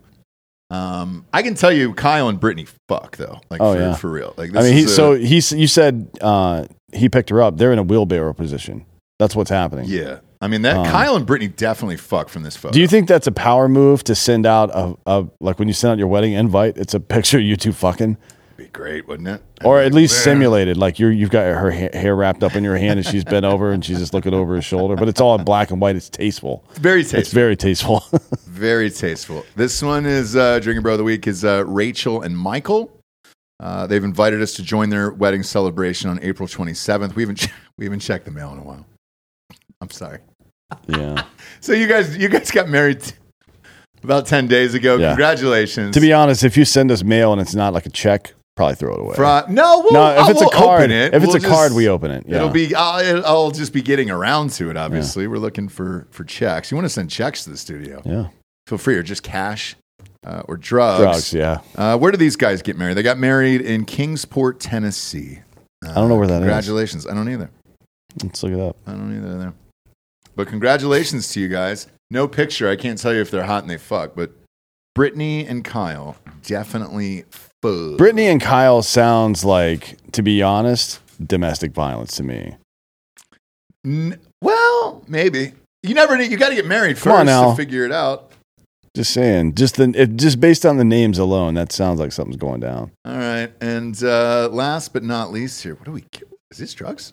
I can tell you, Kyle and Brittany fuck though. Like for real. Like this you said he picked her up. They're in a wheelbarrow position. That's what's happening. Yeah. I mean, that Kyle and Brittany definitely fuck from this photo. Do you think that's a power move to send out a like when you send out your wedding invite, it's a picture of you two fucking? Be great, wouldn't it? Or at least simulated, like you've got her hair wrapped up in your hand and she's bent over and she's just looking over his shoulder. But it's all in black and white. It's tasteful. It's very tasteful. It's very tasteful. Very tasteful. This one is Drinking Bro of the Week is Rachel and Michael. They've invited us to join their wedding celebration on April 27th. We haven't checked the mail in a while. I'm sorry. Yeah. So you guys got married about 10 days ago. Yeah. Congratulations. To be honest, if you send us mail and it's not like a check, probably throw it away. If it's a card, if it's a card, we open it. Yeah. It'll be. I'll just be getting around to it. Obviously, we're looking for checks. You want to send checks to the studio? Yeah. Feel free, or just cash, or drugs. Drugs, yeah. Where do these guys get married? They got married in Kingsport, Tennessee. I don't know where that is. Congratulations. I don't either. Let's look it up. I don't either there. But congratulations to you guys. No picture. I can't tell you if they're hot and they fuck, but Brittany and Kyle definitely fuck. Brittany and Kyle sounds like, to be honest, domestic violence to me. Well, maybe. You got to get married Come on first now. to figure it out. Just saying. Just based on the names alone, that sounds like something's going down. All right. And last but not least here, is this drugs?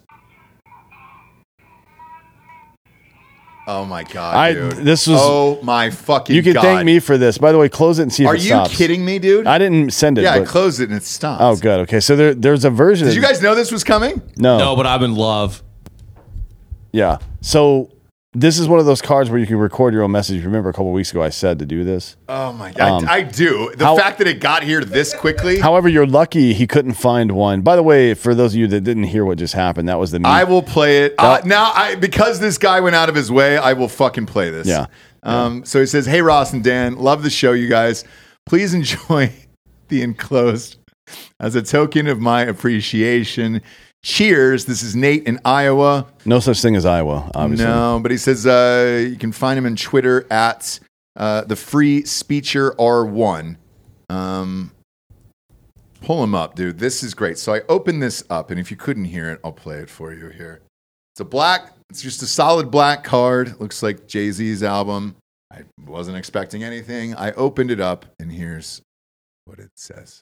Oh my God, dude. Oh my fucking God. You can thank me for this. By the way, close it and see if it stops. Are you kidding me, dude? I didn't send it. Yeah, I closed it and it stopped. Oh, good. Okay, so there's a version. Did you guys know this was coming? No, but I'm in love. Yeah. So this is one of those cards where you can record your own message. Remember a couple weeks ago I said to do this? Oh my God. I do. The fact that it got here this quickly. However, you're lucky he couldn't find one. By the way, for those of you that didn't hear what just happened, that was the meme. I will play it. Because this guy went out of his way, I will fucking play this. Yeah. So he says, "Hey, Ross and Dan, love the show, you guys. Please enjoy the enclosed as a token of my appreciation. Cheers." This is Nate in Iowa. No such thing as Iowa, obviously. No, but he says you can find him on Twitter at the Free Speecher R1. Pull him up, dude. This is great. So I opened this up, and if you couldn't hear it, I'll play it for you here. It's just a solid black card. Looks like Jay-Z's album. I wasn't expecting anything. I opened it up, and here's what it says.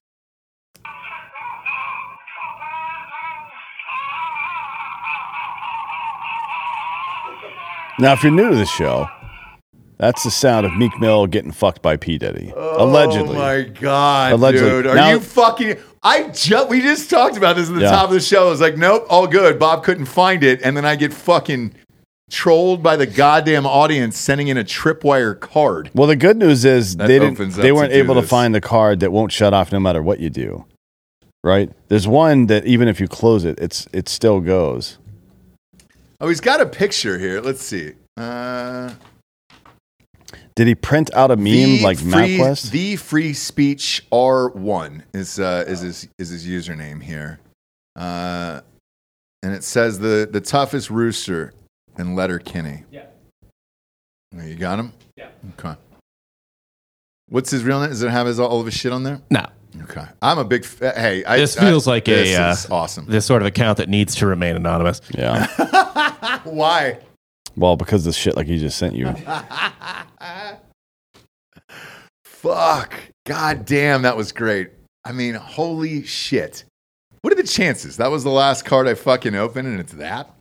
Now, if you're new to the show, that's the sound of Meek Mill getting fucked by P. Diddy. Allegedly. Oh my God, Allegedly. dude. Are you fucking... we just talked about this at the top of the show. I was like, nope, all good. Bob couldn't find it. And then I get fucking trolled by the goddamn audience sending in a tripwire card. Well, the good news is That they opens up weren't to do able to this. find the card that won't shut off no matter what you do. Right? There's one that even if you close it, it still goes. Oh, he's got a picture here. Let's see. Did he print out a meme like MapQuest? The Free Speech R1 is his username here. And it says the toughest rooster in Letterkenny. Yeah. You got him? Yeah. Okay. What's his real name? Does it have all of his shit on there? No. Okay. I'm a big... This feels like this is awesome. This sort of account that needs to remain anonymous. Yeah. Why? Well, because the shit like he just sent you. Fuck. God damn, that was great. I mean, holy shit. What are the chances? That was the last card I fucking opened and it's that?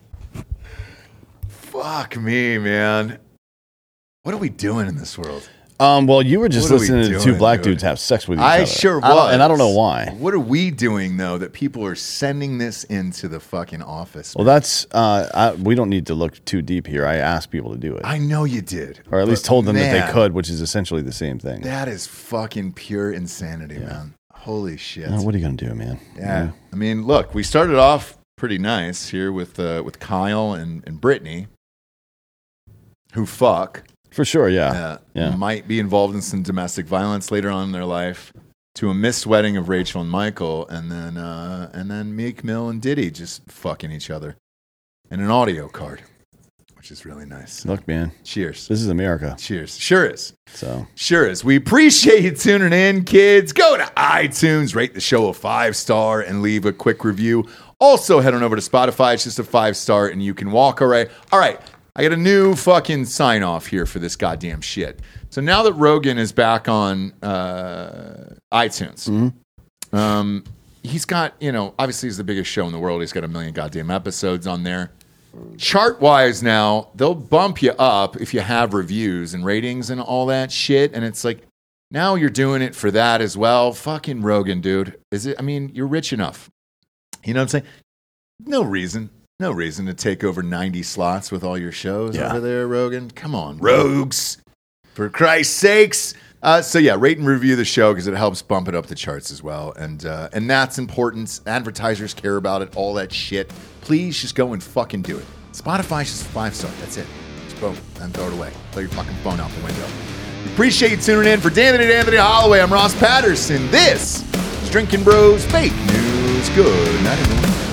Fuck me, man. What are we doing in this world? Well, you were just What are we listening to doing, two black dude? dudes have sex with each I other. sure was. And I don't know why. What are we doing, though, that people are sending this into the fucking office? Well, that's we don't need to look too deep here. I asked people to do it, I know you did. or at least but told them that man, they could, which is essentially the same thing. That is fucking pure insanity, man. Holy shit. What are you gonna do, man? Yeah. I mean, look, we started off pretty nice here with Kyle and Brittany, who fuck. For sure, yeah. Might be involved in some domestic violence later on in their life, to a missed wedding of Rachel and Michael, and then Meek Mill and Diddy just fucking each other, and an audio card, which is really nice. Look, man. Cheers. This is America. Cheers. Sure is. So Sure is. We appreciate you tuning in, kids. Go to iTunes, rate the show a 5-star, and leave a quick review. Also, head on over to Spotify. It's just a 5-star, and you can walk away. All right. I got a new fucking sign off here for this goddamn shit. So now that Rogan is back on iTunes, he's got, obviously he's the biggest show in the world. He's got 1 million goddamn episodes on there. Chart wise now, they'll bump you up if you have reviews and ratings and all that shit. And it's like, now you're doing it for that as well. Fucking Rogan, dude. You're rich enough. You know what I'm saying? No reason to take over 90 slots with all your shows over there, Rogan. Come on, rogues. For Christ's sakes. Rate and review the show because it helps bump it up the charts as well. And that's important. Advertisers care about it, all that shit. Please just go and fucking do it. Spotify's just 5-star. That's it. Just boom. And throw it away. Throw your fucking phone out the window. Appreciate you tuning in. For D'Anthony Holloway, I'm Ross Patterson. This is Drinking Bros Fake News. Good night, everyone.